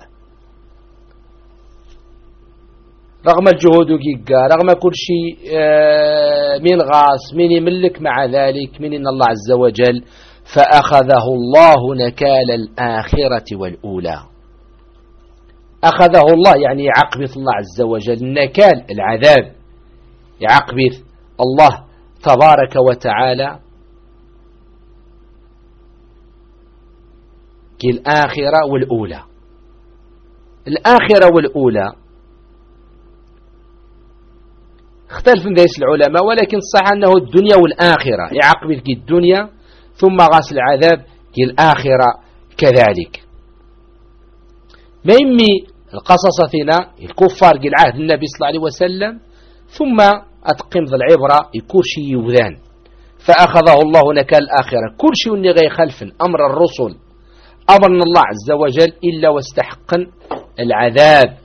رغم الجهود وكيكا رغم كل شيء من غاص من يملك، مع ذلك من إن الله عز وجل فأخذه الله نكال الآخرة والأولى. أخذه الله يعني يعقبث الله عز وجل النكال العذاب، يعقبث الله تبارك وتعالى الآخرة والأولى. الآخرة والأولى اختلف من ذلك العلماء، ولكن صح أنه الدنيا والآخرة يعقبث الدنيا ثم غاس العذاب الآخرة كذلك. ما يمي القصص فينا الكفار قل عهد النبي صلى الله عليه وسلم ثم أتقم ذا العبرة يكون شي يوذان فأخذه الله نكال الآخرة. كل شيء غير خلف أمر الرسل أمر الله عز وجل إلا واستحقا العذاب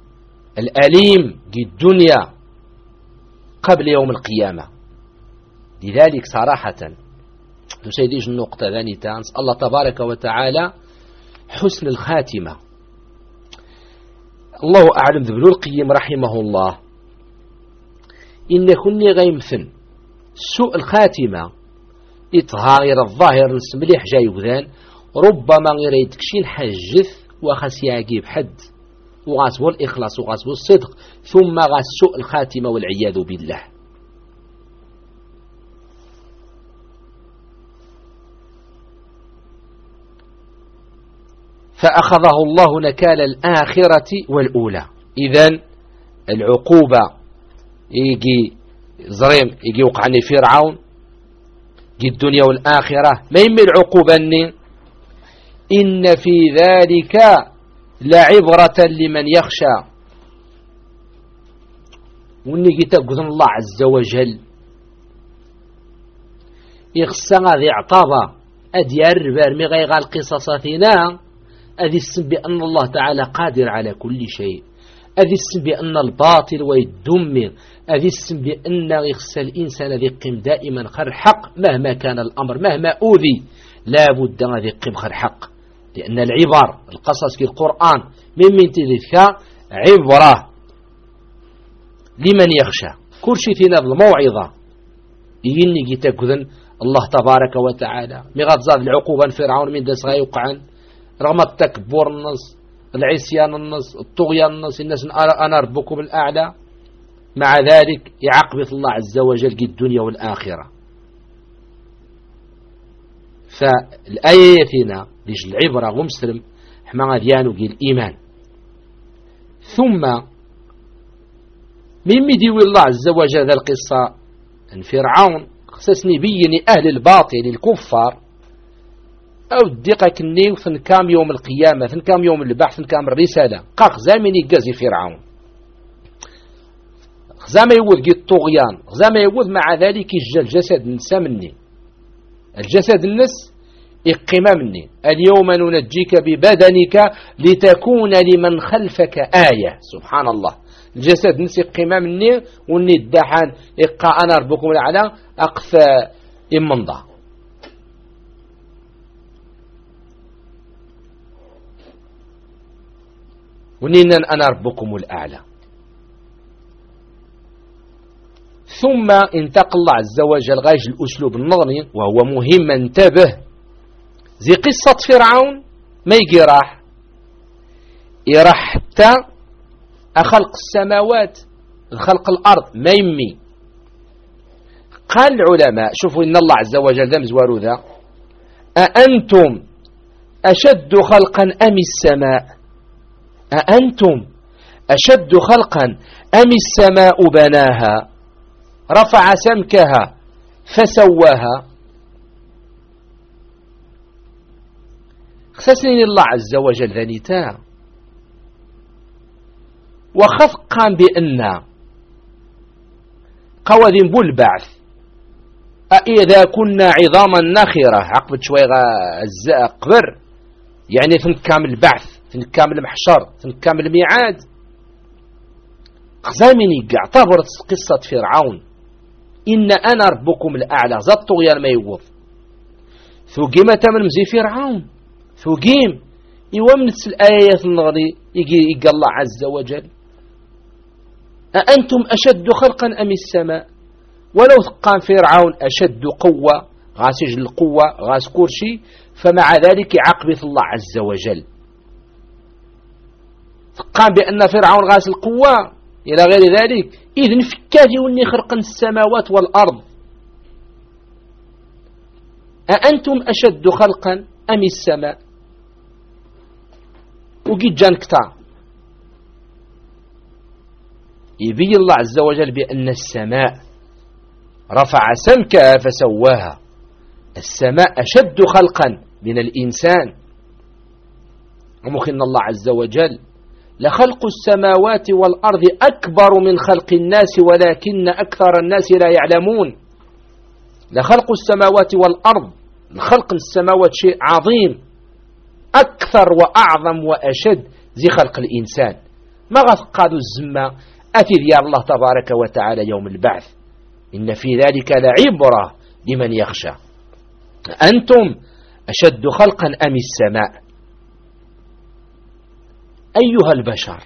الأليم في الدنيا قبل يوم القيامة. لذلك صراحة تسيديش النقطة ذاني تانس الله تبارك وتعالى حسن الخاتمة. الله أعلم ذبل القيم رحمه الله إن كني غيمثن سوء الخاتمة إطهار الظاهر نسمليح جاي وذان ربما غير يتكشين حجث وخاس يعجيب حد وغاس والإخلاص وغاس والصدق ثم غاس سوء الخاتمة والعياذ بالله. فأخذه الله نكال الآخرة والأولى. إذن العقوبة يجي زريم يجي وقعني فرعون يجي الدنيا والآخرة ما يمي العقوبة إن في ذلك لعبرة لمن يخشى. ونجي تقول الله عز وجل يخصنا ذي اعطابا أديار بارمي غيغا القصصاتنا أذي السن بأن الله تعالى قادر على كل شيء. أذي السن بأن الباطل ويدمر. أذي السن بأن يخصى الإنسان ذي قم دائما خر حق مهما كان الأمر مهما أوذي لا بد أن ذي قم خر حق. لأن العبر القصص في القرآن من تذكى عبرة لمن يخشى كل شيء في نظر الموعظة يجيني جيتكذن الله تبارك وتعالى مغاد زاد العقوبة فرعون من دس غيوقعا رغم التكبر النص العصيان النص الطغيان النص الناس أنا ربكم الأعلى مع ذلك يعاقب الله عز وجل الدنيا والآخرة. فالآية فينا ليش العبرة ومسلم حما غاديانو قيل الإيمان. ثم من مديو الله عز وجل ذا القصة أن فرعون خصصني بيني أهل الباطل الكفار أو الدقة كنيو ثنكام يوم القيامة ثنكام يوم البحث ثنكام الرسالة قاق زامني قازي فرعون خزامة يوذ قي الطغيان خزامة يوذ مع ذلك يجل الجسد نسى مني الجسد النس اقما مني اليوم ننجيك ببدنك لتكون لمن خلفك آية. سبحان الله الجسد نس اقما مني وني الدحان اقا أنا ربكم الأعلى أقفى إمنضى. ونينا أنا ربكم الأعلى. ثم انتقل الله عز وجل غايج الأسلوب النظري وهو مهم انتبه زي قصة فرعون ما يجي راح حتى أخلق السماوات خلق الأرض ما يمي. قال العلماء شوفوا إن الله عز وجل ذا مزوارو ذا أأنتم أشد خلقا أم السماء أأنتم أشد خلقا أم السماء بناها رفع سمكها فسواها. خصني الله عز وجل ذنيتا وخفقا بأن قوذن بالبعث أإذا كنا عظاما نخرة عقبت شوي قبر يعني ثنكام البعث ثنكام المحشر ثنكام الميعاد. خزامني اعتبرت قصة فرعون إن أنا ربكم الأعلى زاد طغيان ما يوض ثقيمة من مزي فرعون ثقيم يومنت الآيات النغضي يجي الله عز وجل أأنتم أشد خلقا أم السماء. ولو ثقان فرعون أشد قوة غاس يجل القوة غاس كورشي فمع ذلك يعاقب الله عز وجل. ثقان بأن فرعون غاس القوة إلى غير ذلك إذن فكاتي وني خرقا السماوات والأرض. أأنتم أشد خلقا أم السماء. وقيت جانكتا يبين الله عز وجل بأن السماء رفع سمكها فسواها. السماء أشد خلقا من الإنسان. ومخن الله عز وجل لخلق السماوات والأرض أكبر من خلق الناس ولكن أكثر الناس لا يعلمون. لخلق السماوات والأرض خلق السماوات شيء عظيم أكثر وأعظم وأشد زي خلق الإنسان. ما قادوا الزمة أتي ديار الله تبارك وتعالى يوم البعث إن في ذلك لعبرة لمن يخشى. أنتم أشد خلقا أم السماء؟ أيها البشر،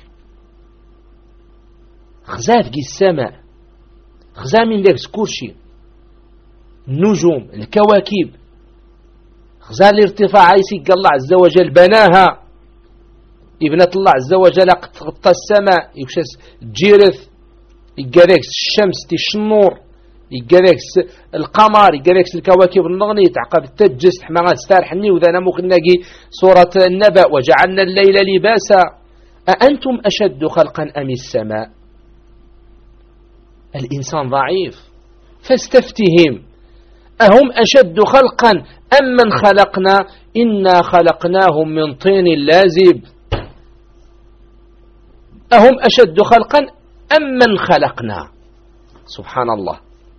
خزاف كي السماء، خزا من ذاك كلشي، النجوم، الكواكب، خزا الارتفاع يسيق الله عز وجل بناها. ابنة الله عز وجل تغطى السماء، يكشس الجيرث، يقالك الشمس تشنور، يقالك القمر، يقالك الكواكب النغني تعقب التجس حما ستارحني. وذا ممكن نلاقي سورة النبأ وجعلنا الليل لباسا. أأنتم أشد خلقا أم السماء؟ الإنسان ضعيف، فاستفتهم أهم أشد خلقا أم من خلقنا؟ إنا خلقناهم من طين لازب. أهم أشد خلقا أم من خلقنا؟ سبحان الله.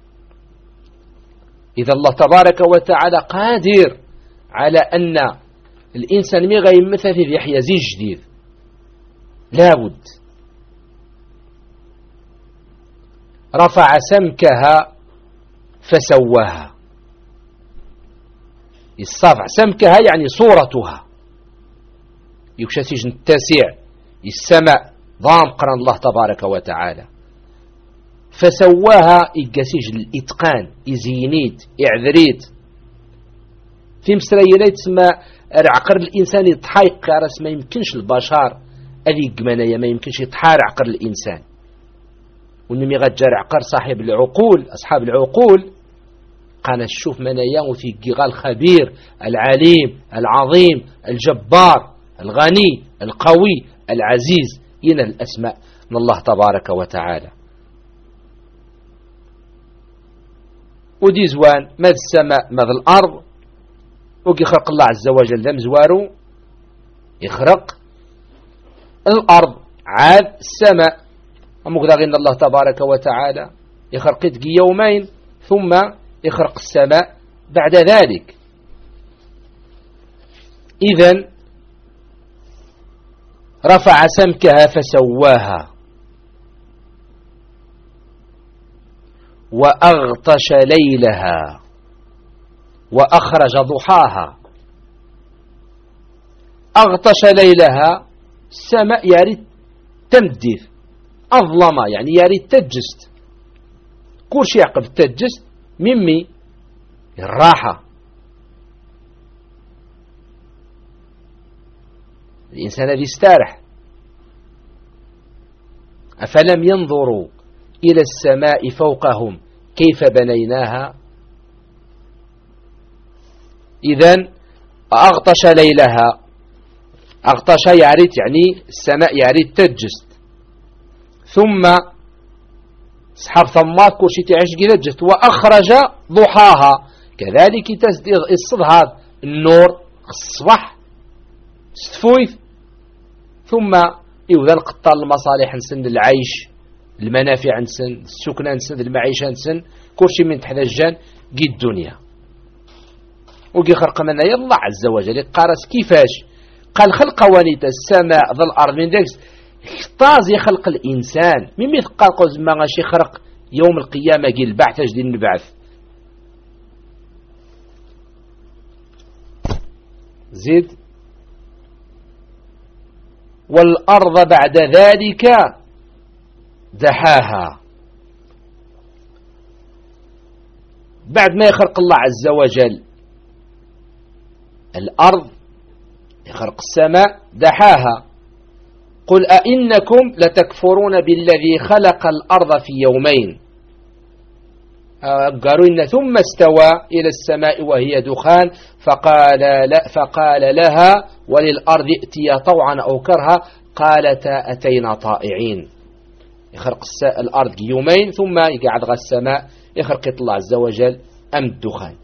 إذا الله تبارك وتعالى قادر على أن الإنسان مي غيمثل في يحيى زي جديد، لابد. رفع سمكها فسواها. الصفع سمكها يعني صورتها، يكشتيج التاسع السماء ضام قرن الله تبارك وتعالى. فسواها إقاسيج الإتقان، إزينيت، إعذريت. في مسرية تسمى عقر الإنسان يتحايق رأس، ما يمكنش البشر أذي قمانية، ما يمكنش يتحار عقر الإنسان. ونمي غجر عقر صاحب العقول، أصحاب العقول قال الشوف منايا وفي قغال خبير، العليم، العظيم، الجبار، الغني، القوي، العزيز، إن الأسماء من الله تبارك وتعالى. ودي زوان ماذا السماء ماذا الأرض، وكي خلق الله عز وجل ذا مزوارو يخرق الأرض عاد السماء. أمك غير الله تبارك وتعالى يخرق يومين ثم يخرق السماء بعد ذلك. إذن رفع سمكها فسواها وأغطش ليلها وأخرج ضحاها. أغطش ليلها، السماء ياري تمدث، أظلم يعني ياري تجست، كل شيء يعقب تجست ممي الراحة. الإنسان الذي يستارح. أفلم ينظروا إلى السماء فوقهم كيف بنيناها. إذن أغطش ليلها، أغطش يعريت يعني السماء يعريت تجست، ثم سحب ثمات كل شيء تعيش جلجت، وأخرج ضحاها كذلك تسديغ الصدهاد النور الصبح ستفويث، ثم يوذن قطع المصالح نسن العيش، المنافع نسن، السكنة نسن، المعيشة نسن، كل شيء من تحت الجان قي الدنيا. وقي خلق منا يالله عز وجل قارس كيفاش قال خلق ونيت السماء ذا الأرض من ذلك اختاز يخلق الإنسان مما يثقال قوز ما غاش يخرق يوم القيامة قيل البعث جديد البعث. زيد والأرض بعد ذلك دحاها. بعد ما يخلق الله عز وجل الأرض يخلق السماء دحاها. قل أئنكم لتكفرون بالذي خلق الأرض في يومين. قالوا إن ثم استوى إلى السماء وهي دخان فقال لها وللأرض ائتيا طوعا أو كرها قالتا أتينا طائعين. يخلق الأرض يومين ثم يقعد السماء يخلق الله عز وجل أم الدخان.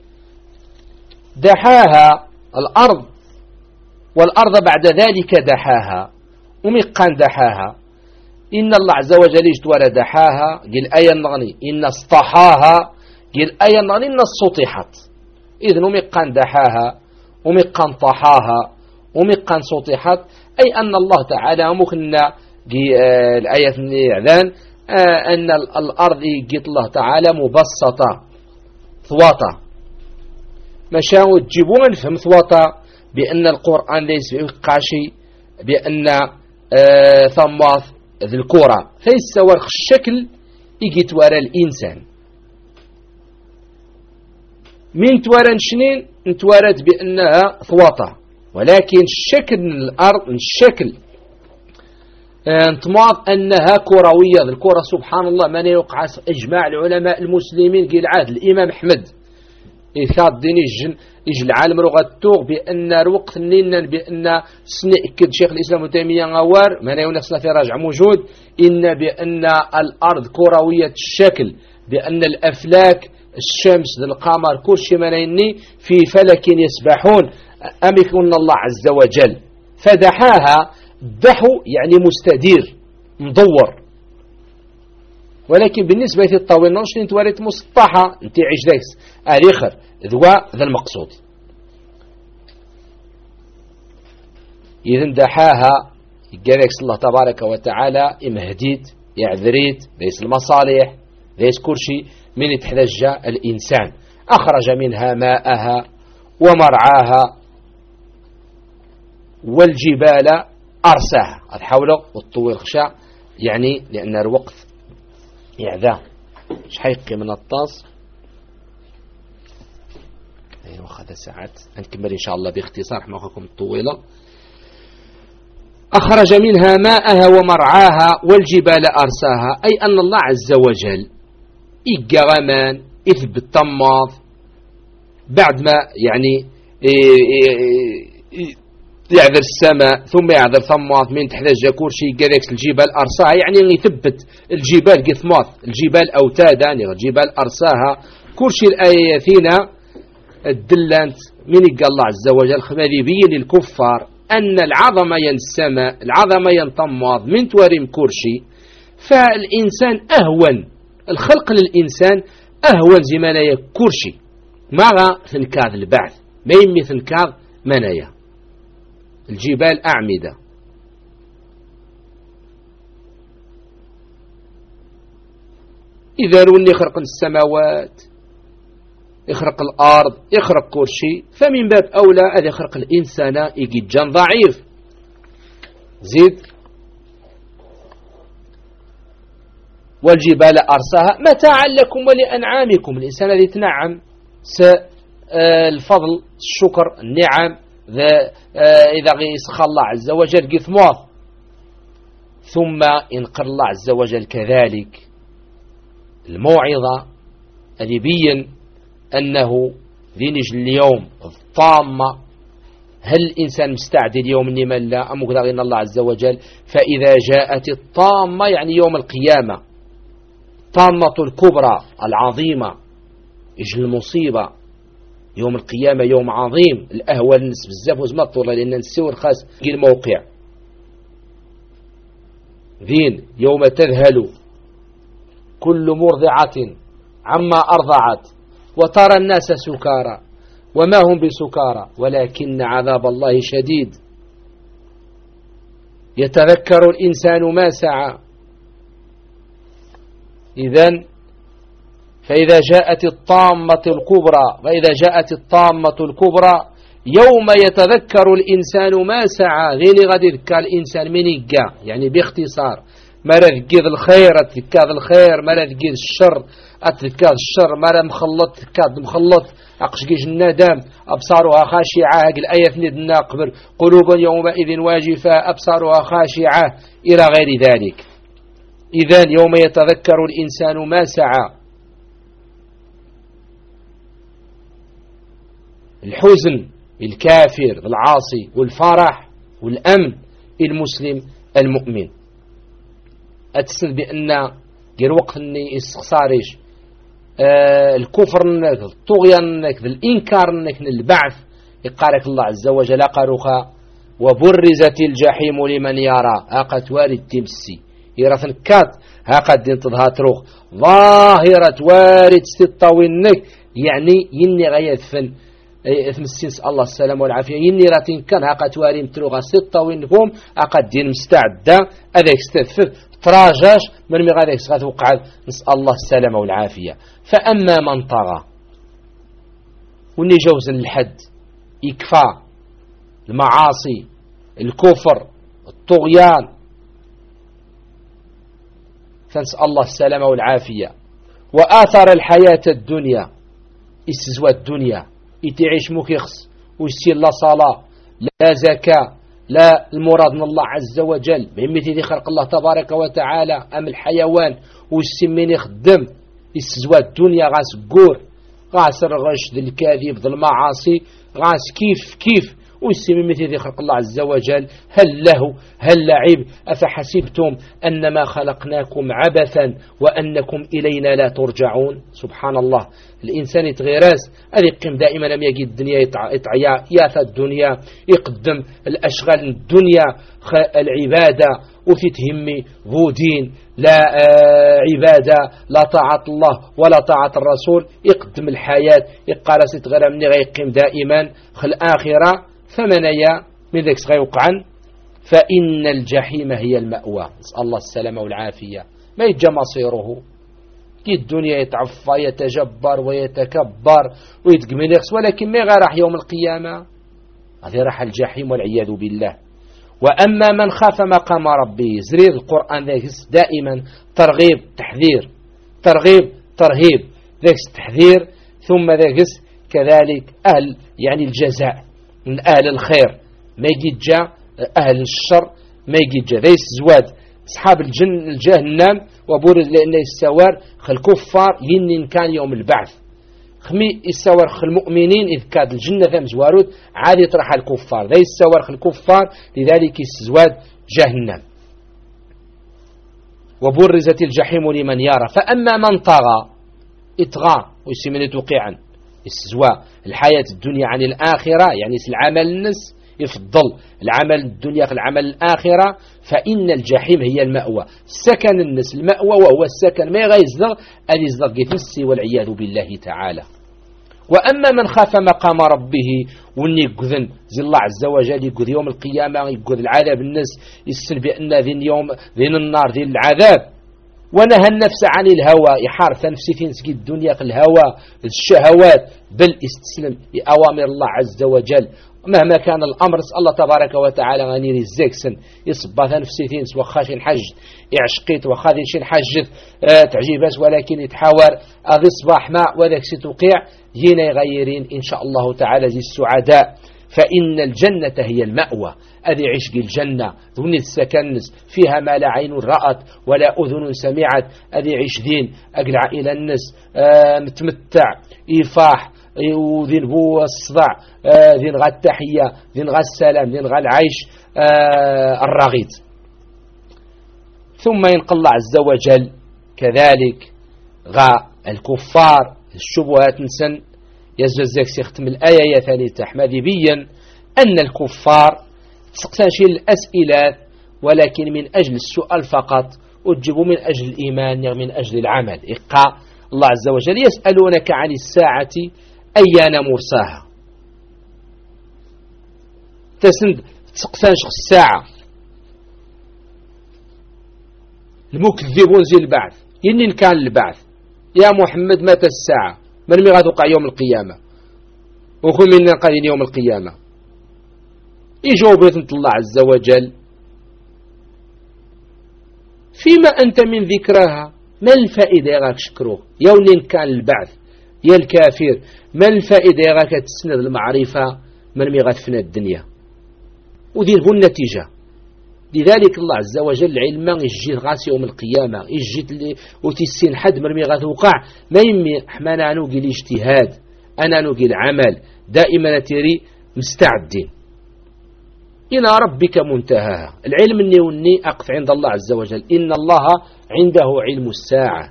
دحاها الأرض، والأرض بعد ذلك دحاها. ومقان دحاها إن الله عز وجل اجتوى دحاها قل أي النغني إن اصطحاها قل أي النغني إن السطحت. إذن ومقان دحاها ومقان طحاها ومقان سطحت، أي أن الله تعالى مكنا الآية من الإعلان أن الأرض قلت الله تعالى مبسطة ثواطة، مشاو تجيبون نفهم ثواطة بأن القرآن ليس قاشي بأن ثماث ذي الكرة فيستوى الشكل يجي توارى الإنسان من توارى شنين نتوارد بأنها ثواطة، ولكن الشكل من الأرض الشكل انتماض أنها كروية. الكرة سبحان الله من يوقع إجماع العلماء المسلمين قيل عاد الإمام أحمد إثاد دين يجي العالم رغتوغ بأن الوقت نينا بأن سنأكد شيخ الإسلام ابن تيمية غوار ما نفسنا في راجع موجود إن بأن الأرض كروية الشكل، بأن الأفلاك الشمس القمر كل شيء منيني في فلك يسبحون أم يكون الله عز وجل فدحاها دحو يعني مستدير مدور، ولكن بالنسبة للطويل نوش انت وارد مسطحة انت عيش ذاكس الآخر ذا المقصود. إذن دحاها يقالكس الله تبارك وتعالى إمهديد يعذريد ليس المصالح ليس كل شيء من يتحدج الإنسان، أخرج منها ماءها ومرعاها والجبال أرساها. هذا حوله والطويل خشاع يعني لأن الوقت يعذا شحيقي من الطاس وخذ ساعات نكمل إن شاء الله باختصار حماقكم الطويلة. أخرج منها ماءها ومرعاها والجبال أرساها، أي أن الله عز وجل إيقاغمان إثبت طماض بعد ما يعني يعذر السماء ثم يعذر ثماض من تحتاج كورشي قالكس الجبال أرساها يعني يثبت الجبال قثماض الجبال أوتادا الجبال أرساها كورشي الآية فينا الدلانت من قال الله عز وجل خماليبي للكفار أن العظمة ينسمى العظمة ينطماض من توارم كورشي، فالإنسان أهون الخلق للإنسان أهون زمانية كورشي ما ثنكاذ البعث ما يمي ثنكاذ منايا الجبال أعمدة. إذا روني يخرق السماوات يخرق الأرض يخرق كورشي فمن باب أولى أن يخرق الإنسان يجي جان ضعيف. زيد والجبال أرساها متاعا لكم ولأنعامكم، الإنسان الذي يتنعم الفضل الشكر النعم إذا يسخى الله عز وجل قثماث ثم ينقر الله عز وجل كذلك الموعظة اللي بين أنه ذينج اليوم الطامة هل الإنسان مستعد اليوم لمن لا أم قدرين الله عز وجل. فإذا جاءت الطامة يعني يوم القيامة الطامة الكبرى العظيمة يجي المصيبة يوم القيامة يوم عظيم الأهوال النسب الزاف وزمطولة لأن نسيور خاص الموقع ذين يوم تذهل كل مرضعة عما أرضعت وترى الناس سكارى وما هم بسكارى ولكن عذاب الله شديد يتذكر الإنسان ما سعى. إذن فإذا جاءت الطامة الكبرى يوم يتذكر الإنسان ما سعى غير غد يذكر الإنسان من يقع يعني باختصار مرة ذكر الخير أتذكر الخير مرة ذكر الشر أتذكر الشر مرة مخلط تذكر مخلط أقشقش الندم أبصارها خاشعة الآية ندنا قبل قلوب يومئذ واجفة أبصارها خاشعة إلى غير ذلك. إذن يوم يتذكر الإنسان ما سعى الحزن الكافر العاصي والفرح والأمن المسلم المؤمن. أتسل بأن غير وقت أني استخساريش الكفر الطغيان الإنكار البعث يقارك الله عز وجل قاروخا وبرزت الجحيم لمن يرى أقت وارد تمسي يرثن كات هاقد ينتظها تروخ ظاهرة وارد ستطوينك يعني يني غيثفن مسين الله السلام والعافية يني راتين كان هاقا تواري متلوغا 6 وينكم هاقا دين مستعدة هذاك استثف تراجاش من مي غاديك غتوقع نسأل الله السلامة والعافية. فأما من طغى وني جوز الحد يكفى المعاصي الكفر الطغيان فنسأل الله السلامة والعافية وآثر الحياة الدنيا استزوى الدنيا يتعيش مكيخس ويسير لا صلاة لا زكاة لا المراد من الله عز وجل بهمتي دي خلق الله تبارك وتعالى أم الحيوان ويسمين يخدم استزوى الدنيا غاس قور غاس الغش ذي الكاذب ذي المعاصي غاس كيف ويسمي مثل ذي خلق الله عز وجل هل لعب أفحسبتم أنما خلقناكم عبثا وأنكم إلينا لا ترجعون. سبحان الله الإنسان يتغيراس أذي يقيم دائما لم يجد الدنيا يتعيا ياثى الدنيا يقدم الأشغال الدنيا العبادة وفي تهمي ذو دين لا عبادة لا طاعة الله ولا طاعة الرسول يقدم الحياة يقارس يتغير مني غيقيم دائما خل آخرة ثمنيا من ذلك سيوقعا فإن الجحيم هي المأوى. نسأل الله السلامة والعافية. ما يجي مصيره كي الدنيا يتعفى يتجبر ويتكبر ويتقمنيخس ولكن ما راح يوم القيامة هذه راح الجحيم والعياذ بالله. وأما من خاف مقام ربه زرير القرآن ذاك دائما ترغيب تحذير ترهيب ذاك تحذير ثم ذاك كذلك أهل يعني الجزاء من أهل الخير ما يجي جاء أهل الشر ما يجي جاء ذي الزواد أصحاب الجهنم وبورز لأن السوار الكفار ين كان يوم البعث خمي السوار المؤمنين إذ كاد الجنة ثم زوارود عادي طرح الكفار ذي السوار الكفار لذلك الزواد جهنم وبرزت الجحيم لمن يرى. فأما من طغى اطغى ويسمين توقيعا السزواء الحياة الدنيا عن الآخرة يعني العمل النس يفضل العمل الدنيا في العمل الآخرة فإن الجحيم هي المأوى سكن النس المأوى وهو السكن ما يغيزدغ أن يزدغ يفسي والعياذ بالله تعالى. وأما من خاف مقام ربه وني يقذن زي الله عز وجل يقذ يوم القيامة يقذ العذاب الناس يسن بأن ذين النار ذين العذاب ونهى النفس عن الهوى يحارث نفسي تنسكي الدنيا في الهوى الشهوات بل استسلم لأوامر الله عز وجل مهما كان الأمر الله تبارك وتعالى غنيري الزيكسن يصبث نفسي تنس وخاشين حج يعشقيت وخاشين حجت تعجيبات ولكن يتحاور أغي صباح ماء وذاك ستوقيع هنا يغيرين إن شاء الله تعالى زي السعداء. فإن الجنة هي المأوى أذي عشق الجنة ذني السكنس فيها ما لا عين رأت ولا أذن سمعت أذي عش دين أقلع إلى النس متمتع إيفاح وذين بو الصدع ذين غا التحية ذين غا السلام ذين غا العيش الرغيد. ثم ينقل الله عز وجل كذلك غا الكفار الشبهات نسن يزجزك سيختم الآية يا ثاني تحمدي بيا أن الكفار تسقسانشي الأسئلة ولكن من أجل السؤال فقط وتجيبوا من أجل الإيمان من أجل العمل. إقاء الله عز وجل يسألونك عن الساعة أيان مرساها تسند تسقسانش الساعة المكذبون زي البعث ينين كان البعث يا محمد متى الساعة من مي غتوقع يوم القيامة وكل منا قايلين يوم القيامة يجاوبت الله عز وجل فيما أنت من ذكرها ما الفائدة يغاك شكروه يولين كان البعث يا الكافر ما الفائدة يغاك تسند المعرفة من مي غتفنى الدنيا ودير هو النتيجة. لذلك الله عز وجل علما يجي غاس يوم القيامة يجي وتسين حد مرمي غتوقع ما يمي حمانا نوقي الاجتهاد أنا نوقي العمل دائما تري مستعدين إلى ربك منتهاها. العلم اني وني أقف عند الله عز وجل إن الله عنده علم الساعة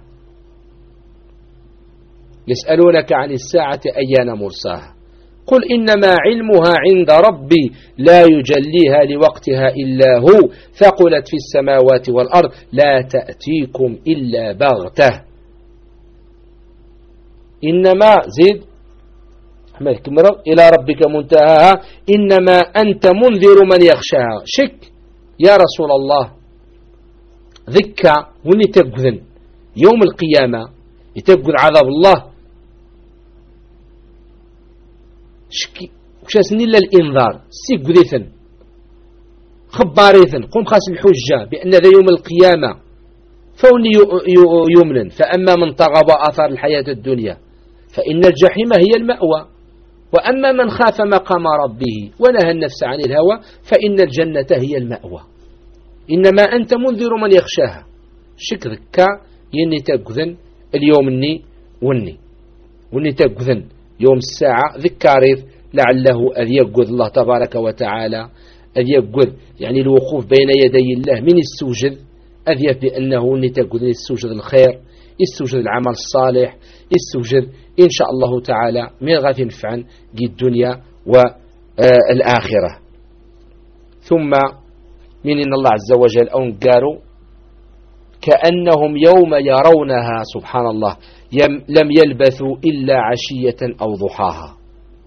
يسألونك عن الساعة أيان مرساها قل إنما علمها عند ربي لا يجليها لوقتها إلا هو ثقلت في السماوات والأرض لا تأتيكم إلا بغتة. إنما زيد إلى ربك منتهاها إنما أنت منذر من يخشاها. شك يا رسول الله ذكى وني تبذن يوم القيامة يتبقى عذاب الله شكي وشاسني إلا الإنذار سيق ذيثن خباريثن قم خاس الحجة بأن ذا يوم القيامة فوني يمن فأما من طغى وآثار الحياة الدنيا فإن الجحيم هي المأوى وأما من خاف مقام ربه ونهى النفس عن الهوى فإن الجنة هي المأوى. إنما أنت منذر من يخشاها. شك ذكا يني تقذن اليوم وني تقذن يوم الساعة ذكاريث لعله أذ يقذ الله تبارك وتعالى أذ يقذ يعني الوقوف بين يدي الله من السوجد أذ بأنه ني تقذن السوجد الخير السوجد العمل الصالح السوجد إن شاء الله تعالى من غاث نفعا الدنيا والآخرة. ثم من إن الله عز وجل قالوا كأنهم يوم يرونها سبحان الله لم يلبثوا إلا عشية أو ضحاها.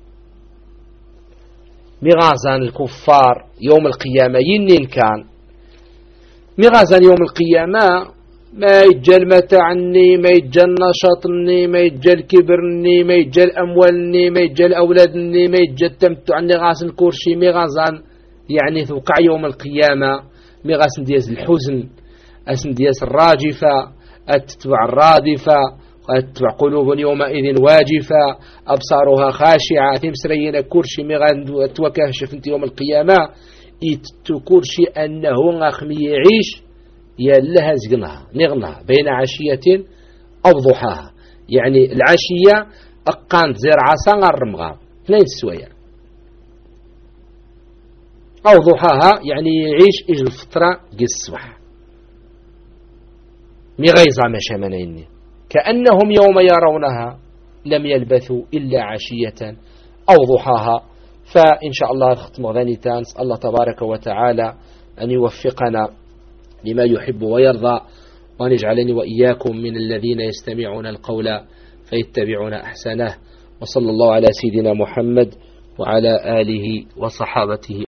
مغازان الكفار يوم القيامة ينين كان مغازان يوم القيامة ما يجل متعني ما يجل نشاطني ما يجل كبرني ما يجل أموالني ما يجل أولادني ما يجل تمتعني غاسن كورشي مغازان يعني توقع يوم القيامة مغاسن دياز الحزن أسن دياز الراجفة أتتبع الرادفة أتتبع قلوب يومئذ واجفة أبصارها خاشعة تمسرين كورشي مغان توكهش في يوم القيامة كورشي أنه أخمي يعيش يلها زقنها نغنها بين عشية أو ضحاها يعني العشية أقانت زير عصا الرمغاب اثنين سوية أو ضحاها يعني يعيش إجل الفترة قصوح مغيظة مشامنين كأنهم يوم يرونها لم يلبثوا إلا عشية أو ضحاها. فإن شاء الله ختم غني تانس الله تبارك وتعالى أن يوفقنا لما يحب ويرضى وأن يجعلني وإياكم من الذين يستمعون القول فيتبعون أحسنه. وصلى الله على سيدنا محمد وعلى آله وصحابته.